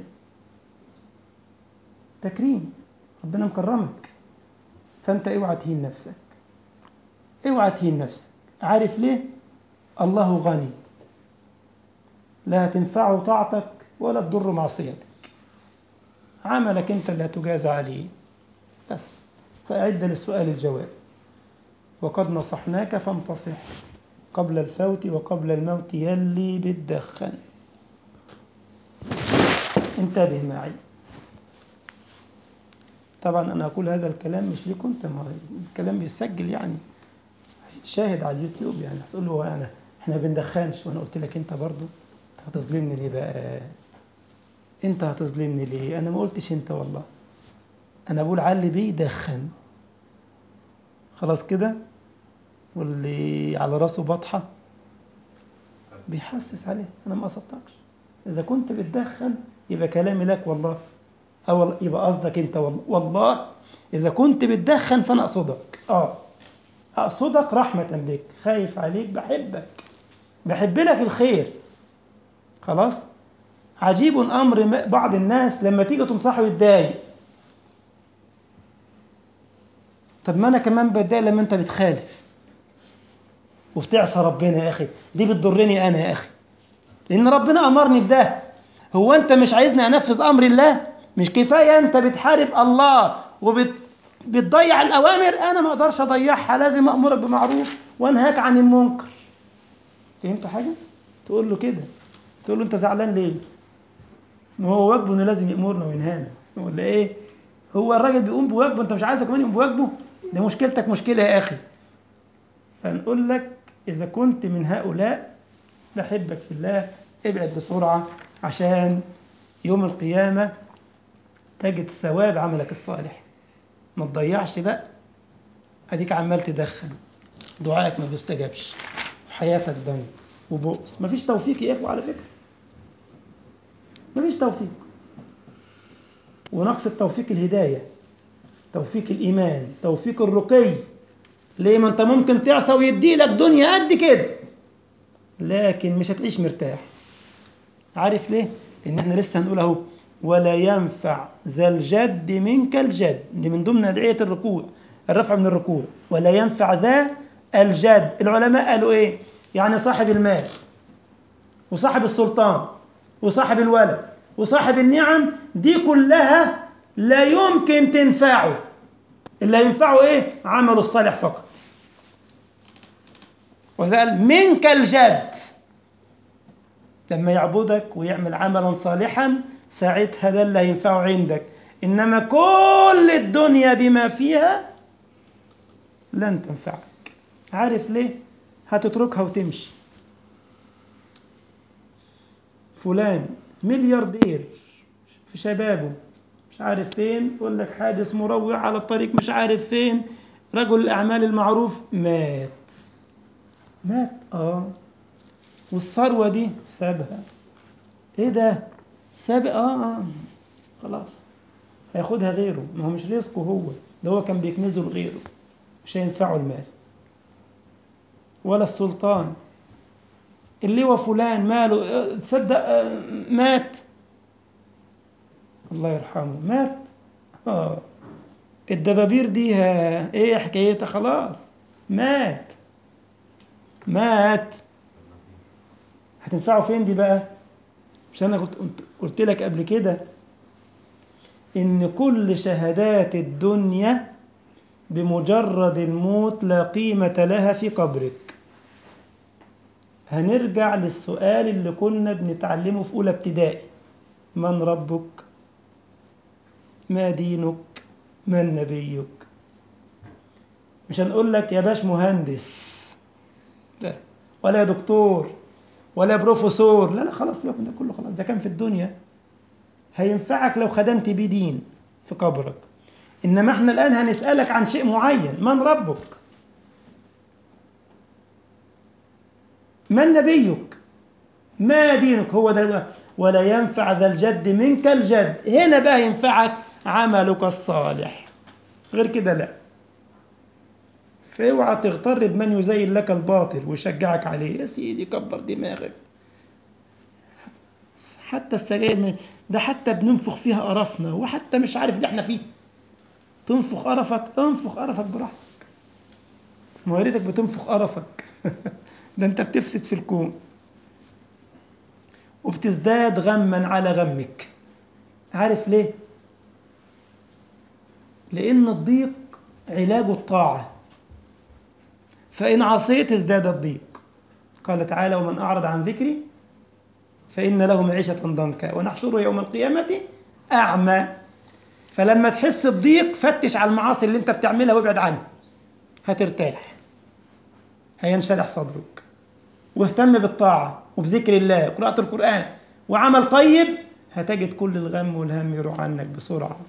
تكريم، ربنا مكرمك. فأنت اوعى تهين نفسك، اوعى تهين نفسك. عارف ليه؟ الله غني، لا تنفعه طاعتك ولا تضر معصيتك، عملك انت اللي هتجازى عليه بس. فأعد للسؤال الجواب. وقد نصحناك فانتصح قبل الفوت وقبل الموت يلي بتدخن. انتبه معي. طبعا أنا أقول هذا الكلام مش ليك أنت، ما الكلام بيسجل يعني، شاهد على اليوتيوب يعني. هتقول له أنا إحنا بندخنش، وأنا قلت لك أنت برضو هتظلمني ليه بقى؟ أنت هتظلمني ليه؟ أنا ما قلتش أنت والله، أنا بقول على اللي بيدخن. خلاص كده، واللي على راسه بطحة بيحسس عليه، أنا ما قصدتكش. إذا كنت بتدخن يبقى كلامي لك والله، أو يبقى قصدك أنت والله. إذا كنت بتدخن فأنا أقصدك، أقصدك رحمة بك، خايف عليك، بحبك، بحب لك الخير. خلاص. عجيب أمر بعض الناس لما تيجي تنصحه يتضايق. طب ما أنا كمان بتضايق لما أنت بتخالف وبتعصى ربنا يا أخي، دي بتضرني أنا يا أخي، لأن ربنا أمرني بده. هو أنت مش عايزني أنفذ أمر الله؟ مش كفاية أنت بتحارب الله وبتضيع الأوامر؟ أنا ما أقدرش أضيعها، لازم أأمرك بمعروف وأنهاك عن المنكر. فهمت حاجة؟ تقول له كده، تقول له أنت زعلان ليه؟ ما هو واجبه إنه لازم يأمرنا وينهانا ولا إيه؟ هو الراجل بيقوم بواجبه، أنت مش عايزه كمان يقوم بواجبه؟ ده مشكلتك مشكلة يا أخي. فنقول لك إذا كنت من هؤلاء بحبك في الله، ابعد بسرعة عشان يوم القيامة تجد ثواب عملك الصالح. ما تضيعش بقى، اديك عمال تدخن، دعائك ما بيستجابش، حياتك ضنك وبؤس، مفيش توفيق يا اخوة على فكرة، مفيش توفيق. ونقص التوفيق الهداية، توفيق الإيمان، توفيق الرقي. ليه؟ ما انت ممكن تعصى ويدي لك دنيا قد كده لكن مش هتعيش مرتاح. عارف ليه؟ لأن احنا لسه هنقول اهو، ولا ينفع ذا الجد منك الجد، دي من ضمن أدعية الركوع، الرفع من الركوع. ولا ينفع ذا الجد، العلماء قالوا ايه؟ يعني صاحب المال وصاحب السلطان وصاحب الولد وصاحب النعم دي كلها لا يمكن تنفعه، اللي ينفعه ايه؟ عمله الصالح فقط. وزال منك الجد، لما يعبدك ويعمل عملا صالحا ساعتها ده اللي هينفعه عندك، إنما كل الدنيا بما فيها لن تنفعك. عارف ليه؟ هتتركها وتمشي. فلان ملياردير في شبابه مش عارف فين، يقول لك حادث مروع على الطريق مش عارف فين، رجل الأعمال المعروف مات. والثروة دي سابها. ايه ده؟ ساب خلاص هياخدها غيره، ما هو مش رزقه هو، ده هو كان بيكنزه لغيره، مش هينفعه المال ولا السلطان. اللي هو فلان ماله تصدق مات، الله يرحمه مات. الدبابير دي ايه حكايتها؟ خلاص مات. هتنفعه فين دي بقى؟ مش انا قلت لك قبل كده ان كل شهادات الدنيا بمجرد الموت لا قيمة لها في قبرك. هنرجع للسؤال اللي كنا بنتعلمه في أولى ابتدائي: من ربك؟ ما دينك؟ من نبيك؟ مش هنقول لك يا باش مهندس، لا، ولا يا دكتور، ولا يا بروفيسور، لا خلاص ده كله خلاص، ده كان في الدنيا، هينفعك لو خدمت بيه دين في قبرك، إنما احنا الآن هنسألك عن شيء معين. من ربك؟ من نبيك؟ ما دينك؟ هو ده. ولا ينفع ذا الجد منك الجد. هنا بقى ينفعك عملك الصالح، غير كده لا. فاوعى تغتر بمن يزين لك الباطل ويشجعك عليه. يا سيدي كبر دماغك. حتى السجاير ده حتى بننفخ فيها قرفنا، وحتى مش عارف اللي احنا فيه. تنفخ قرفك، انفخ قرفك براحتك. ما يا ريتك بتنفخ قرفك. ده انت بتفسد في الكون وبتزداد غما على غمك. عارف ليه؟ لأن الضيق علاج الطاعة، فإن عصيت ازداد الضيق. قال تعالى: ومن أعرض عن ذكري فإن له معيشة ضنكا ونحشره يوم القيامة أعمى. فلما تحس بضيق فتش على المعاصي اللي انت بتعملها وابعد عنها، هترتاح، هينشرح صدرك. واهتم بالطاعة وبذكر الله وقراءة القرآن وعمل طيب، هتجد كل الغم والهم يروح عنك بسرعة.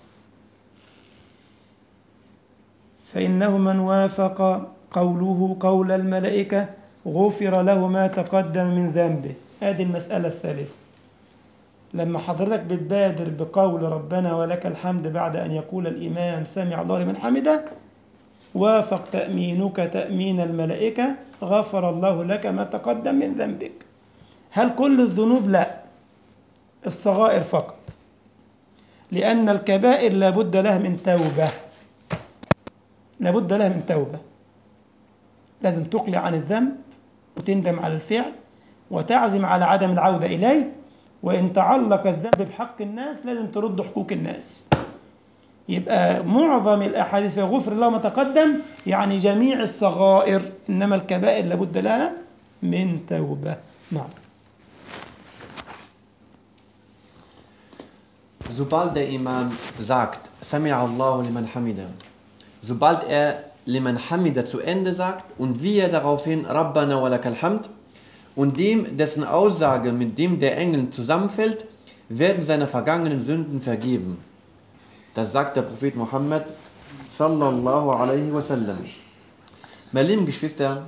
فإنه من وافق قوله قول الملائكة غفر له ما تقدم من ذنبه. هذه المسألة الثالثة. لما حضرتك بتبادر بقول ربنا ولك الحمد بعد أن يقول الإمام سمع الله لمن حمده، وافق تأمينك تأمين الملائكة، غفر الله لك ما تقدم من ذنبك. هل كل الذنوب؟ لا، الصغائر فقط، لأن الكبائر لابد لها من توبة. لابد لها من توبة. لازم تقلع عن الذنب وتندم على الفعل وتعزم على عدم العودة إليه. وإن تعلق الذنب بحق الناس لازم ترد حقوق الناس. يبقى معظم الأحاديث في غفر الله ما تقدم يعني جميع الصغائر، إنما الكبائر لابد لها من توبة. نعم. Sobald der Imam sagt, Sami'a Allahu liman hamida, sobald liman hamida zu Ende sagt und wir daraufhin Rabbana wa lakal hamd und dem, dessen Aussage mit dem der Engel zusammenfällt, werden seine vergangenen Sünden vergeben. Das sagt der Prophet Muhammad sallallahu alaihi wasallam. Meine lieben Geschwister,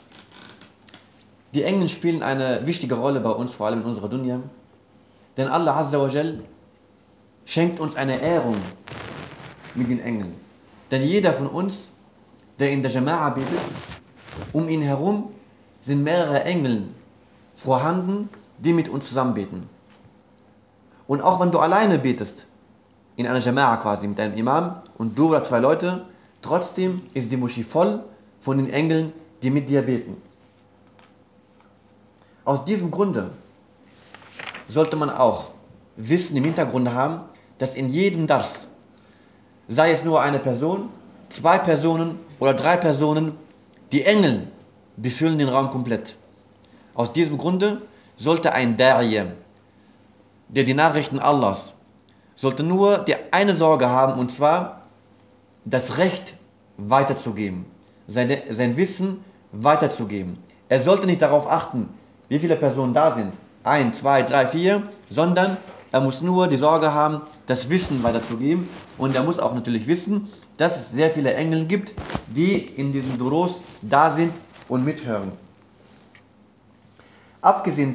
die Engel spielen eine wichtige Rolle bei uns, vor allem in unserer Dunya, denn Allah Azza wa Jal schenkt uns eine Ehrung mit den Engeln. Denn jeder von uns, der in der Jama'a betet, um ihn herum sind mehrere Engel vorhanden, die mit uns zusammen beten. Und auch wenn du alleine betest, in einer Jama'a quasi mit einem Imam und du oder zwei Leute, trotzdem ist die Moschee voll von den Engeln, die mit dir beten. Aus diesem Grunde sollte man auch Wissen im Hintergrund haben, dass in jedem Dars, sei es nur eine Person, zwei Personen oder drei Personen, die Engel befüllen den Raum komplett. Aus diesem Grunde sollte ein Da'iyah, der die Nachrichten Allahs, sollte nur die eine Sorge haben, und zwar das Recht weiterzugeben, sein Wissen weiterzugeben. Er sollte nicht darauf achten, wie viele Personen da sind, 1, 2, 3, 4, sondern er muss nur die Sorge haben, das Wissen weiterzugeben. Und er muss auch natürlich wissen, dass es sehr viele Engel gibt, die in diesen Duros da sind und mithören. Abgesehen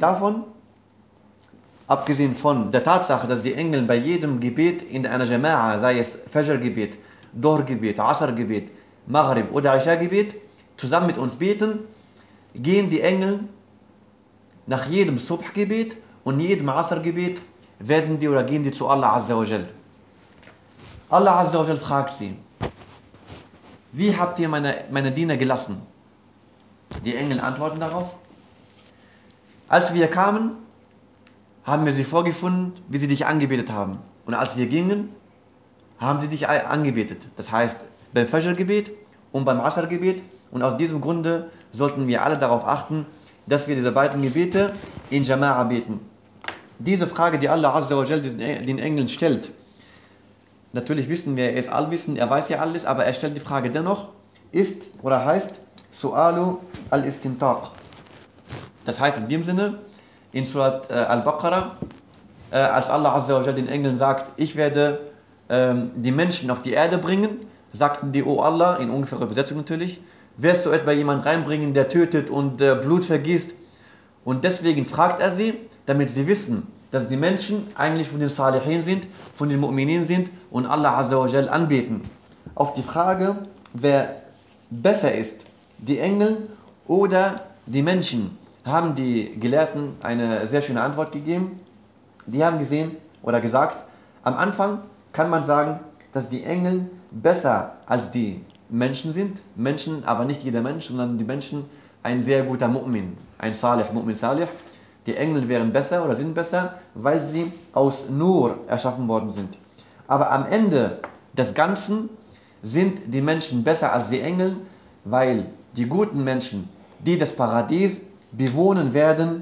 von der Tatsache, dass die Engel bei jedem Gebet in einer Jama'a, sei es Fajr-Gebet, Dhuhr-Gebet, Asr-Gebet, Maghrib oder Isha-Gebet, zusammen mit uns beten, gehen die Engel nach jedem Subh-Gebet und jedem Asr-Gebet gehen die zu Allah Azza wa Jal. Allah Azza wa Jal fragt sie: Wie habt ihr meine Diener gelassen? Die Engel antworten darauf: Als wir kamen, haben wir sie vorgefunden, wie sie dich angebetet haben. Und als wir gingen, haben sie dich angebetet. Das heißt, beim Fajr-Gebet und beim Asr-Gebet. Und aus diesem Grunde sollten wir alle darauf achten, dass wir diese beiden Gebete in Jama'a beten. Diese Frage, die Allah Azza wa Jal den Engeln stellt, natürlich wissen wir, er ist allwissend, er weiß ja alles, aber er stellt die Frage dennoch, ist oder heißt Su'alu al-Istintaq. Das heißt in dem Sinne, in Surat Al-Baqarah, als Allah Azza wa Jal den Engeln sagt, ich werde die Menschen auf die Erde bringen, sagten die, oh Allah, in ungefährer Übersetzung natürlich, wirst du etwa jemanden reinbringen, der tötet und Blut vergießt? Und deswegen fragt er sie, damit sie wissen, dass die Menschen eigentlich von den Salihin sind, von den Mu'minin sind und Allah Azza wa Jal anbeten. Auf die Frage, wer besser ist, die Engel oder die Menschen, haben die Gelehrten eine sehr schöne Antwort gegeben. Die haben gesehen oder gesagt, am Anfang kann man sagen, dass die Engel besser als die Menschen sind. Menschen, aber nicht jeder Mensch, sondern die Menschen ein sehr guter Mu'min, ein Salih, Mu'min Salih. Die Engel wären besser oder sind besser, weil sie aus Nur erschaffen worden sind. Aber am Ende des Ganzen sind die Menschen besser als die Engel, weil die guten Menschen, die das Paradies bewohnen werden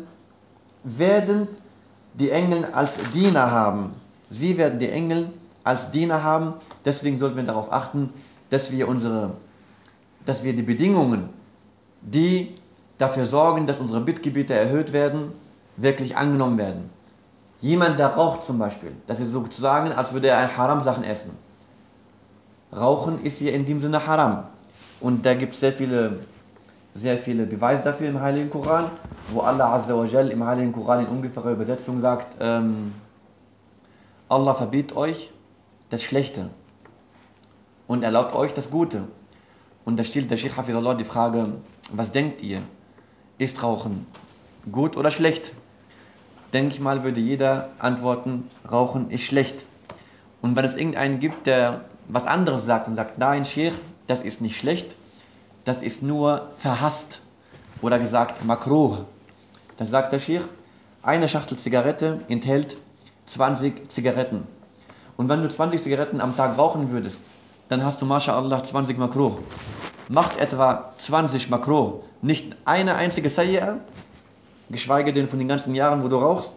die Engel als Diener haben. Sie werden die Engel als Diener haben. Deswegen sollten wir darauf achten, dass wir die Bedingungen, die dafür sorgen, dass unsere Bittgebete erhöht werden, wirklich angenommen werden. Jemand, der raucht zum Beispiel, das ist sozusagen, als würde er Haram-Sachen essen. Rauchen ist hier in dem Sinne Haram. Und da gibt es sehr viele Beweise dafür im Heiligen Koran, wo Allah Azza wa Jal im Heiligen Koran in ungefährer Übersetzung sagt, Allah verbietet euch das Schlechte und erlaubt euch das Gute. Und da stellt der Sheikh Hafidullah die Frage, was denkt ihr? Ist Rauchen gut oder schlecht? Denke ich mal, würde jeder antworten, Rauchen ist schlecht. Und wenn es irgendeinen gibt, der was anderes sagt und sagt, nein, Sheikh, das ist nicht schlecht, das ist nur verhasst oder gesagt makruh, dann sagt der Sheikh, eine Schachtel Zigarette enthält 20 Zigaretten. Und wenn du 20 Zigaretten am Tag rauchen würdest, dann hast du, MashaAllah, 20 makruh. Macht etwa 20 makruh nicht eine einzige Sayyi'a, geschweige denn von den ganzen Jahren, wo du rauchst?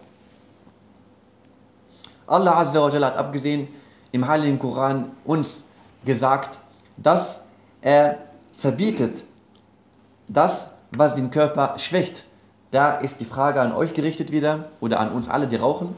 Allah Azza wa Jalla hat abgesehen im Heiligen Koran uns gesagt, dass er verbietet das, was den Körper schwächt. Da ist die Frage an euch gerichtet wieder, oder an uns alle, die rauchen.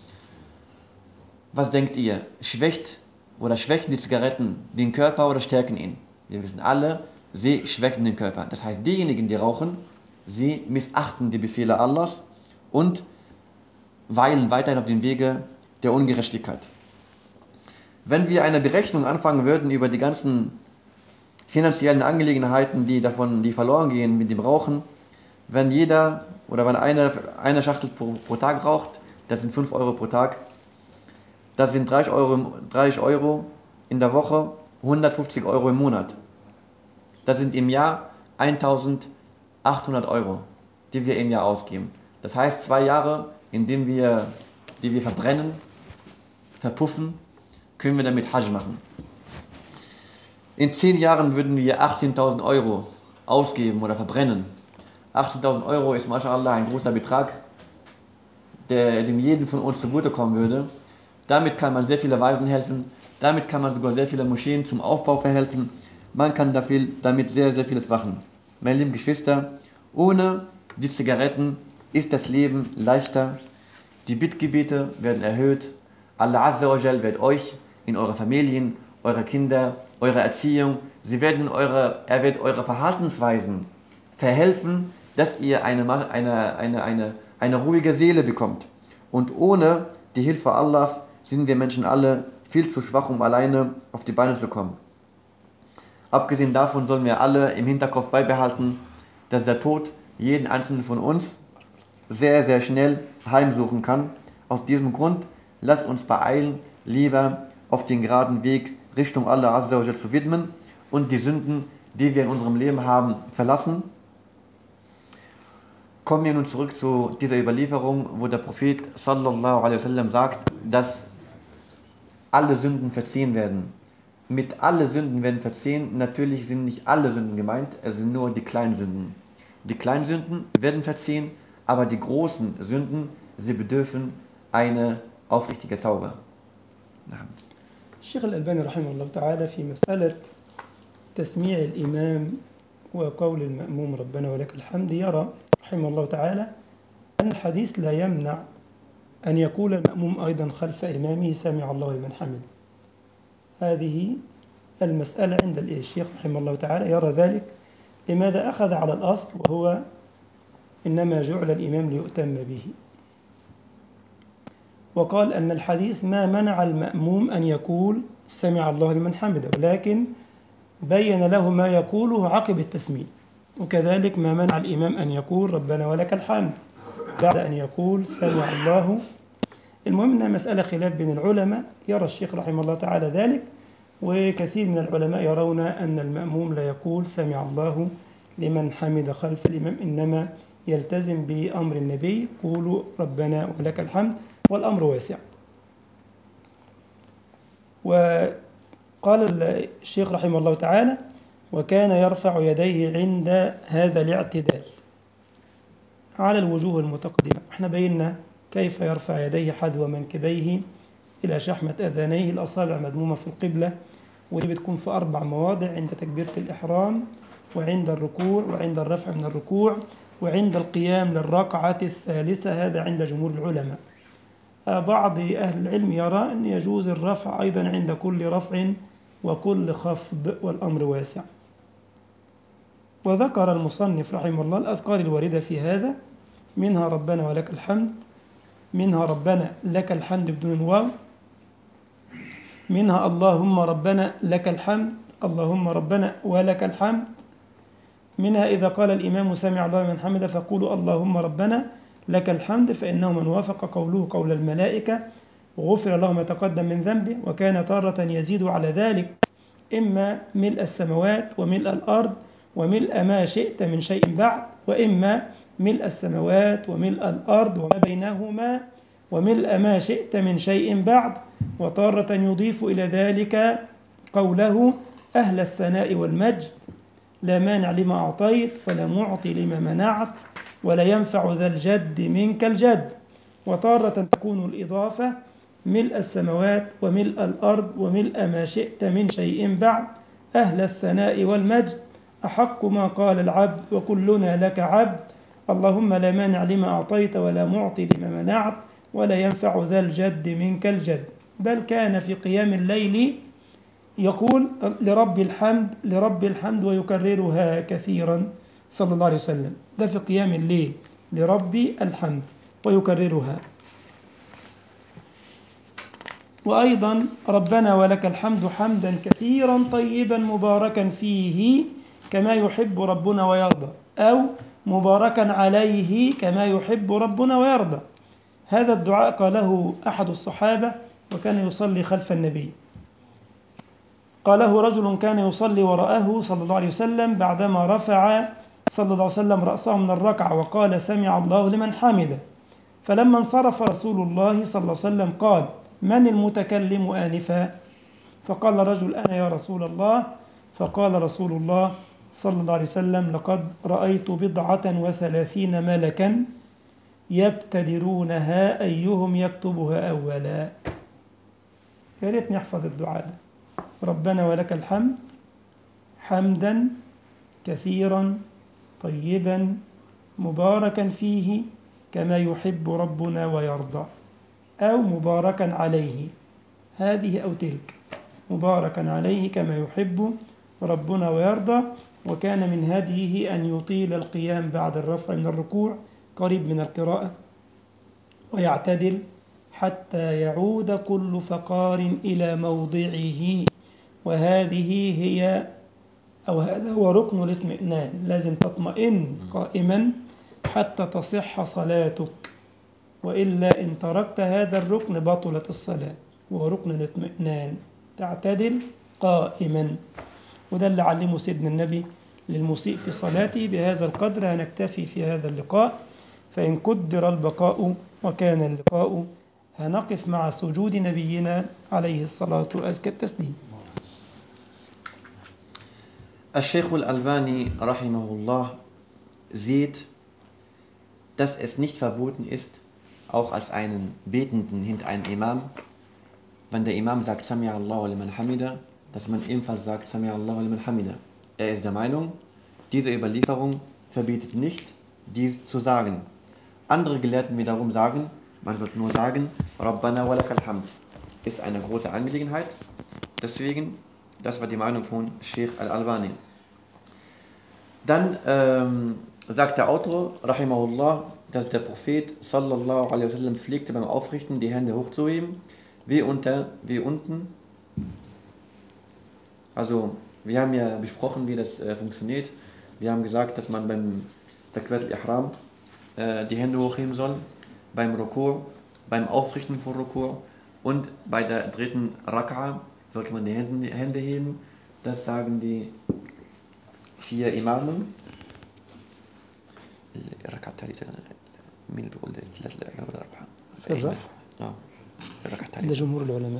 Was denkt ihr? Schwächen die Zigaretten den Körper oder stärken ihn? Wir wissen alle, sie schwächen den Körper. Das heißt, diejenigen, die rauchen, sie missachten die Befehle Allahs und weilen weiterhin auf dem Wege der Ungerechtigkeit. Wenn wir eine Berechnung anfangen würden über die ganzen finanziellen Angelegenheiten, die verloren gehen mit dem Rauchen, wenn jeder oder wenn eine Schachtel pro Tag raucht, das sind 5 Euro pro Tag, das sind 30 Euro in der Woche, 150 Euro im Monat. Das sind im Jahr 1800 Euro, die wir im Jahr ausgeben. Das heißt 2 Jahre, die wir verbrennen, verpuffen, können wir damit Hajj machen. In 10 Jahren würden wir 18.000 Euro ausgeben oder verbrennen. 18.000 Euro ist MashaAllah ein großer Betrag, dem jeden von uns zugutekommen würde. Damit kann man sehr viele Waisen helfen, damit kann man sogar sehr viele Moscheen zum Aufbau verhelfen. Man kann damit sehr, sehr vieles machen. Meine lieben Geschwister, ohne die Zigaretten ist das Leben leichter, die Bittgebete werden erhöht, Allah Azza wa Jal wird euch in eure Familien, eure Kinder, eure Erziehung, er wird eure Verhaltensweisen verhelfen, dass ihr eine ruhige Seele bekommt. Und ohne die Hilfe Allahs sind wir Menschen alle viel zu schwach, um alleine auf die Beine zu kommen. Abgesehen davon sollen wir alle im Hinterkopf beibehalten, dass der Tod jeden einzelnen von uns sehr, sehr schnell heimsuchen kann. Aus diesem Grund lasst uns beeilen, lieber auf den geraden Weg Richtung Allah Azza wa Jalla zu widmen und die Sünden, die wir in unserem Leben haben, verlassen. Kommen wir nun zurück zu dieser Überlieferung, wo der Prophet sallallahu alaihi wasallam sagt, dass alle Sünden verziehen werden. Mit alle Sünden werden verziehen, natürlich sind nicht alle Sünden gemeint, es sind nur die kleinen Sünden. Die kleinen Sünden werden verziehen, aber die großen Sünden, sie bedürfen eine aufrichtige Taube. نعم. الشيخ الألباني رحمه الله تعالى في مسألة تسميع الإمام وقول المأموم ربنا ولك الحمد يرى رحمه الله تعالى أن الحديث لا يمنع أن يقول المأموم أيضا خلف إمامه سمع الله لمن حمده. هذه المسألة عند الشيخ رحمه الله تعالى يرى ذلك. لماذا أخذ على الأصل وهو إنما جعل الإمام ليؤتم به؟ وقال أن الحديث ما منع المأموم أن يقول سمع الله لمن حمده، ولكن بين له ما يقوله عقب التسميع. وكذلك ما منع الإمام أن يقول ربنا ولك الحمد بعد أن يقول سمع الله. المهم أنها مسألة خلاف بين العلماء، يرى الشيخ رحمه الله تعالى ذلك، وكثير من العلماء يرون أن المأموم لا يقول سمع الله لمن حمد خلف الإمام، إنما يلتزم بأمر النبي قولوا ربنا ولك الحمد، والأمر واسع. وقال الشيخ رحمه الله تعالى وكان يرفع يديه عند هذا الاعتدال على الوجوه المتقدمة. احنا بينا كيف يرفع يديه حذو منكبيه إلى شحمة أذانيه، الأصابع مدمومة في القبلة، ودي بتكون في 4 مواضع: عند تكبيرة الإحرام، وعند الركوع، وعند الرفع من الركوع، وعند القيام للركعة الثالثة. هذا عند جمهور العلماء. بعض أهل العلم يرى أن يجوز الرفع أيضا عند كل رفع وكل خفض، والأمر واسع. وذكر المصنف رحمه الله الأذكار الواردة في هذا، منها ربنا ولك الحمد، منها ربنا لك الحمد بدون الواو، منها اللهم ربنا لك الحمد، اللهم ربنا ولك الحمد، منها إذا قال الإمام سمع الله لمن حمده فقولوا اللهم ربنا لك الحمد، فإنه من وافق قوله قول الملائكة غفر له ما تقدم من ذنبه. وكان تارة يزيد على ذلك إما ملء السماوات وملء الأرض وملء ما شئت من شيء بعد، وإما ملء السماوات وملء الأرض وما بينهما وملء ما شئت من شيء بعد. وتارة يضيف إلى ذلك قوله أهل الثناء والمجد لا مانع لما أعطيت ولا معطي لما منعت ولا ينفع ذا الجد منك الجد. وتارة تكون الإضافة ملء السماوات وملء الأرض وملء ما شئت من شيء بعد، أهل الثناء والمجد أحق ما قال العبد وكلنا لك عبد، اللهم لا مانع لما أعطيت ولا معطي لما منعت ولا ينفع ذا الجد منك الجد. بل كان في قيام الليل يقول لرب الحمد لرب الحمد ويكررها كثيرا صلى الله عليه وسلم. ده في قيام الليل لربي الحمد ويكررها. وأيضا ربنا ولك الحمد حمدا كثيرا طيبا مباركا فيه كما يحب ربنا ويرضى، أو مباركا عليه كما يحب ربنا ويرضى. هذا الدعاء قاله أحد الصحابة وكان يصلي خلف النبي. قاله رجل كان يصلي وراءه صلى الله عليه وسلم بعدما رفع صلى الله عليه وسلم رأسه من الركعة وقال سمع الله لمن حمده. فلما انصرف رسول الله صلى الله عليه وسلم قال من المتكلم آنفا؟ فقال رجل أنا يا رسول الله. فقال رسول الله صلى الله عليه وسلم لقد رأيت 37 ملكا يبتدرونها أيهم يكتبها أولا. يا ريت نحفظ الدعاء ده: ربنا ولك الحمد حمدا كثيرا طيبا مباركا فيه كما يحب ربنا ويرضى، أو مباركا عليه، هذه أو تلك، مباركا عليه كما يحب ربنا ويرضى. وكان من هديه أن يطيل القيام بعد الرفع من الركوع قريب من القراءة ويعتدل حتى يعود كل فقار إلى موضعه. وهذه هي أو هذا هو ركن الاطمئنان. لازم تطمئن قائما حتى تصح صلاتك، وإلا إن تركت هذا الركن بطلت الصلاة، وهو ركن الاطمئنان. تعتدل قائما، وده اللي علمه سيدنا النبي للمسيء في صلاته. بهذا القدر هنكتفي في هذا اللقاء، فإن قدر البقاء وكان اللقاء هنقف مع سجود نبينا عليه الصلاة وأزكى التسليم. Al-Sheikh al-Albani rahimahullah sieht, dass es nicht verboten ist, auch als einen Betenden hinter einem Imam, wenn der Imam sagt Sami Allahu liman hamida, dass man ebenfalls sagt Sami Allahu liman hamida. Er ist der Meinung, diese Überlieferung verbietet nicht, dies zu sagen. Andere Gelehrten wiederum sagen, man wird nur sagen Rabbana wa lakal hamd. Ist eine große Angelegenheit, Deswegen, das war die Meinung von Sheikh Al-Albani. Dann sagt der Autor, rahimahullah, dass der Prophet sallallahu alaihi wasallam pflegte beim Aufrichten die Hände hochzuheben, wie unten. Also, wir haben ja besprochen, wie das funktioniert. Wir haben gesagt, dass man beim Takbirat al-Ihram die Hände hochheben soll, beim Ruku', beim Aufrichten von Ruku' und bei der dritten Raka'a sollte man die Hände heben. Das sagen die 4 Imame. الركعة الثالثة مين اللي بيقول 3 ولا 4 في الرفع الركعة عند الثالثة جمهور العلماء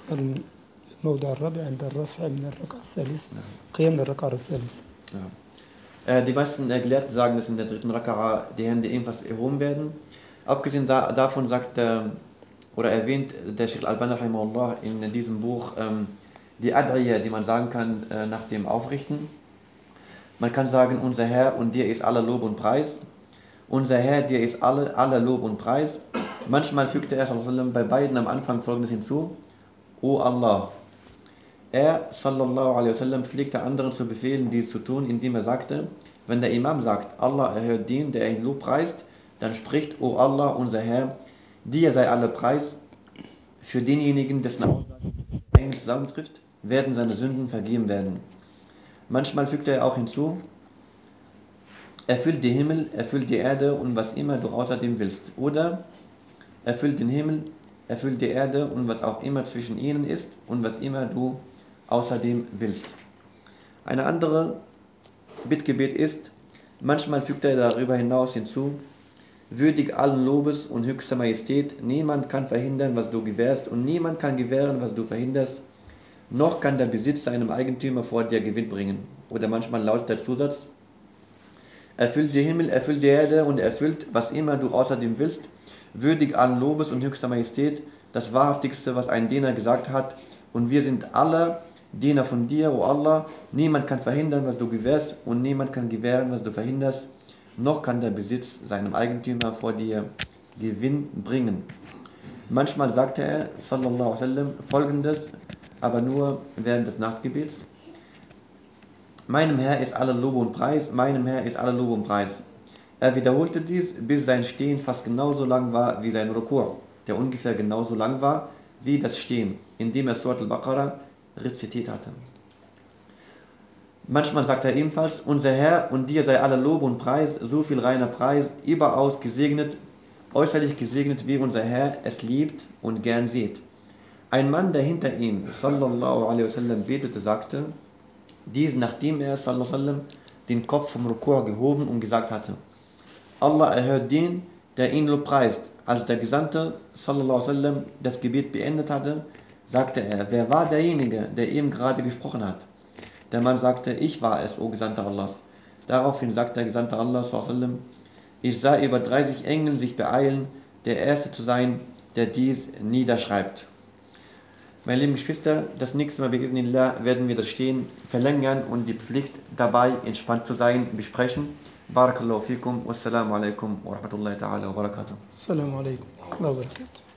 الموضع الرابع عند الرفع من الركعة الثالثة قيام الركعة الثالثة. Die meisten Gelehrten sagen, dass in der dritten Raka'a die Hände ebenfalls erhoben werden. Abgesehen davon sagt oder erwähnt der Sheikh Al-Albani rahimahullah in diesem Buch die Ad'iyya, die man sagen kann nach dem Aufrichten. Man kann sagen, unser Herr und dir ist aller Lob und Preis. Unser Herr, dir ist aller Lob und Preis. Manchmal fügte er sallallahu bei beiden am Anfang folgendes hinzu: O Allah. Er sallallahu alaihi wasallam pflegte anderen zu befehlen, dies zu tun, indem er sagte, wenn der Imam sagt, Allah erhört den, der ihn Lob preist, dann spricht, O Allah, unser Herr, dir sei aller Preis. Für denjenigen, dessen Aussage eng zusammentrifft, werden seine Sünden vergeben werden. Manchmal fügte er auch hinzu, erfüllt die Himmel, erfüllt die Erde und was immer du außerdem willst. Oder erfüllt den Himmel, erfüllt die Erde und was auch immer zwischen ihnen ist und was immer du außerdem willst. Eine andere Bittgebet ist, manchmal fügt er darüber hinaus hinzu, würdig allen Lobes und höchster Majestät, niemand kann verhindern, was du gewährst und niemand kann gewähren, was du verhinderst, noch kann der Besitz einem Eigentümer vor dir Gewinn bringen. Oder manchmal lautet der Zusatz, erfüllt die Himmel, erfüllt die Erde und erfüllt, was immer du außerdem willst, würdig allen Lobes und höchster Majestät, das Wahrhaftigste, was ein Diener gesagt hat, und wir sind alle Diener von dir, o Allah, niemand kann verhindern, was du gewährst, und niemand kann gewähren, was du verhinderst, noch kann der Besitz seinem Eigentümer vor dir Gewinn bringen. Manchmal sagte er, sallallahu alaihi wasallam, folgendes, aber nur während des Nachtgebets: Meinem Herr ist aller Lob und Preis, meinem Herr ist aller Lob und Preis. Er wiederholte dies, bis sein Stehen fast genauso lang war wie sein Ruku', der ungefähr genauso lang war wie das Stehen, indem er Surat al-Baqarah rezitiert hatte. Manchmal sagt er ebenfalls, unser Herr und dir sei aller Lob und Preis, so viel reiner Preis, überaus gesegnet, äußerlich gesegnet, wie unser Herr es liebt und gern sieht. Ein Mann, der hinter ihm, sallallahu alaihi wasallam, betete, sagte dies, nachdem er, sallallahu alaihi wasallam, den Kopf vom Ruku' gehoben und gesagt hatte, Allah erhört den, der ihn lobpreist. Als der Gesandte, sallallahu alaihi wasallam, das Gebet beendet hatte, sagte er, wer war derjenige, der eben gerade gesprochen hat? Der Mann sagte, ich war es, o Gesandter Allahs. Daraufhin sagte der Gesandte Allah, sallallahu alaihi wasallam, ich sah über 30 Engel sich beeilen, der Erste zu sein, der dies niederschreibt. Meine lieben Geschwister, das nächste Mal bi'idhnillah werden wir das Stehen verlängern und die Pflicht dabei, entspannt zu sein, besprechen. Barakallahu fikum, wassalamu alaikum wa rahmatullahi ta'ala wa barakatuh. Assalamu alaikum wa barakatuh.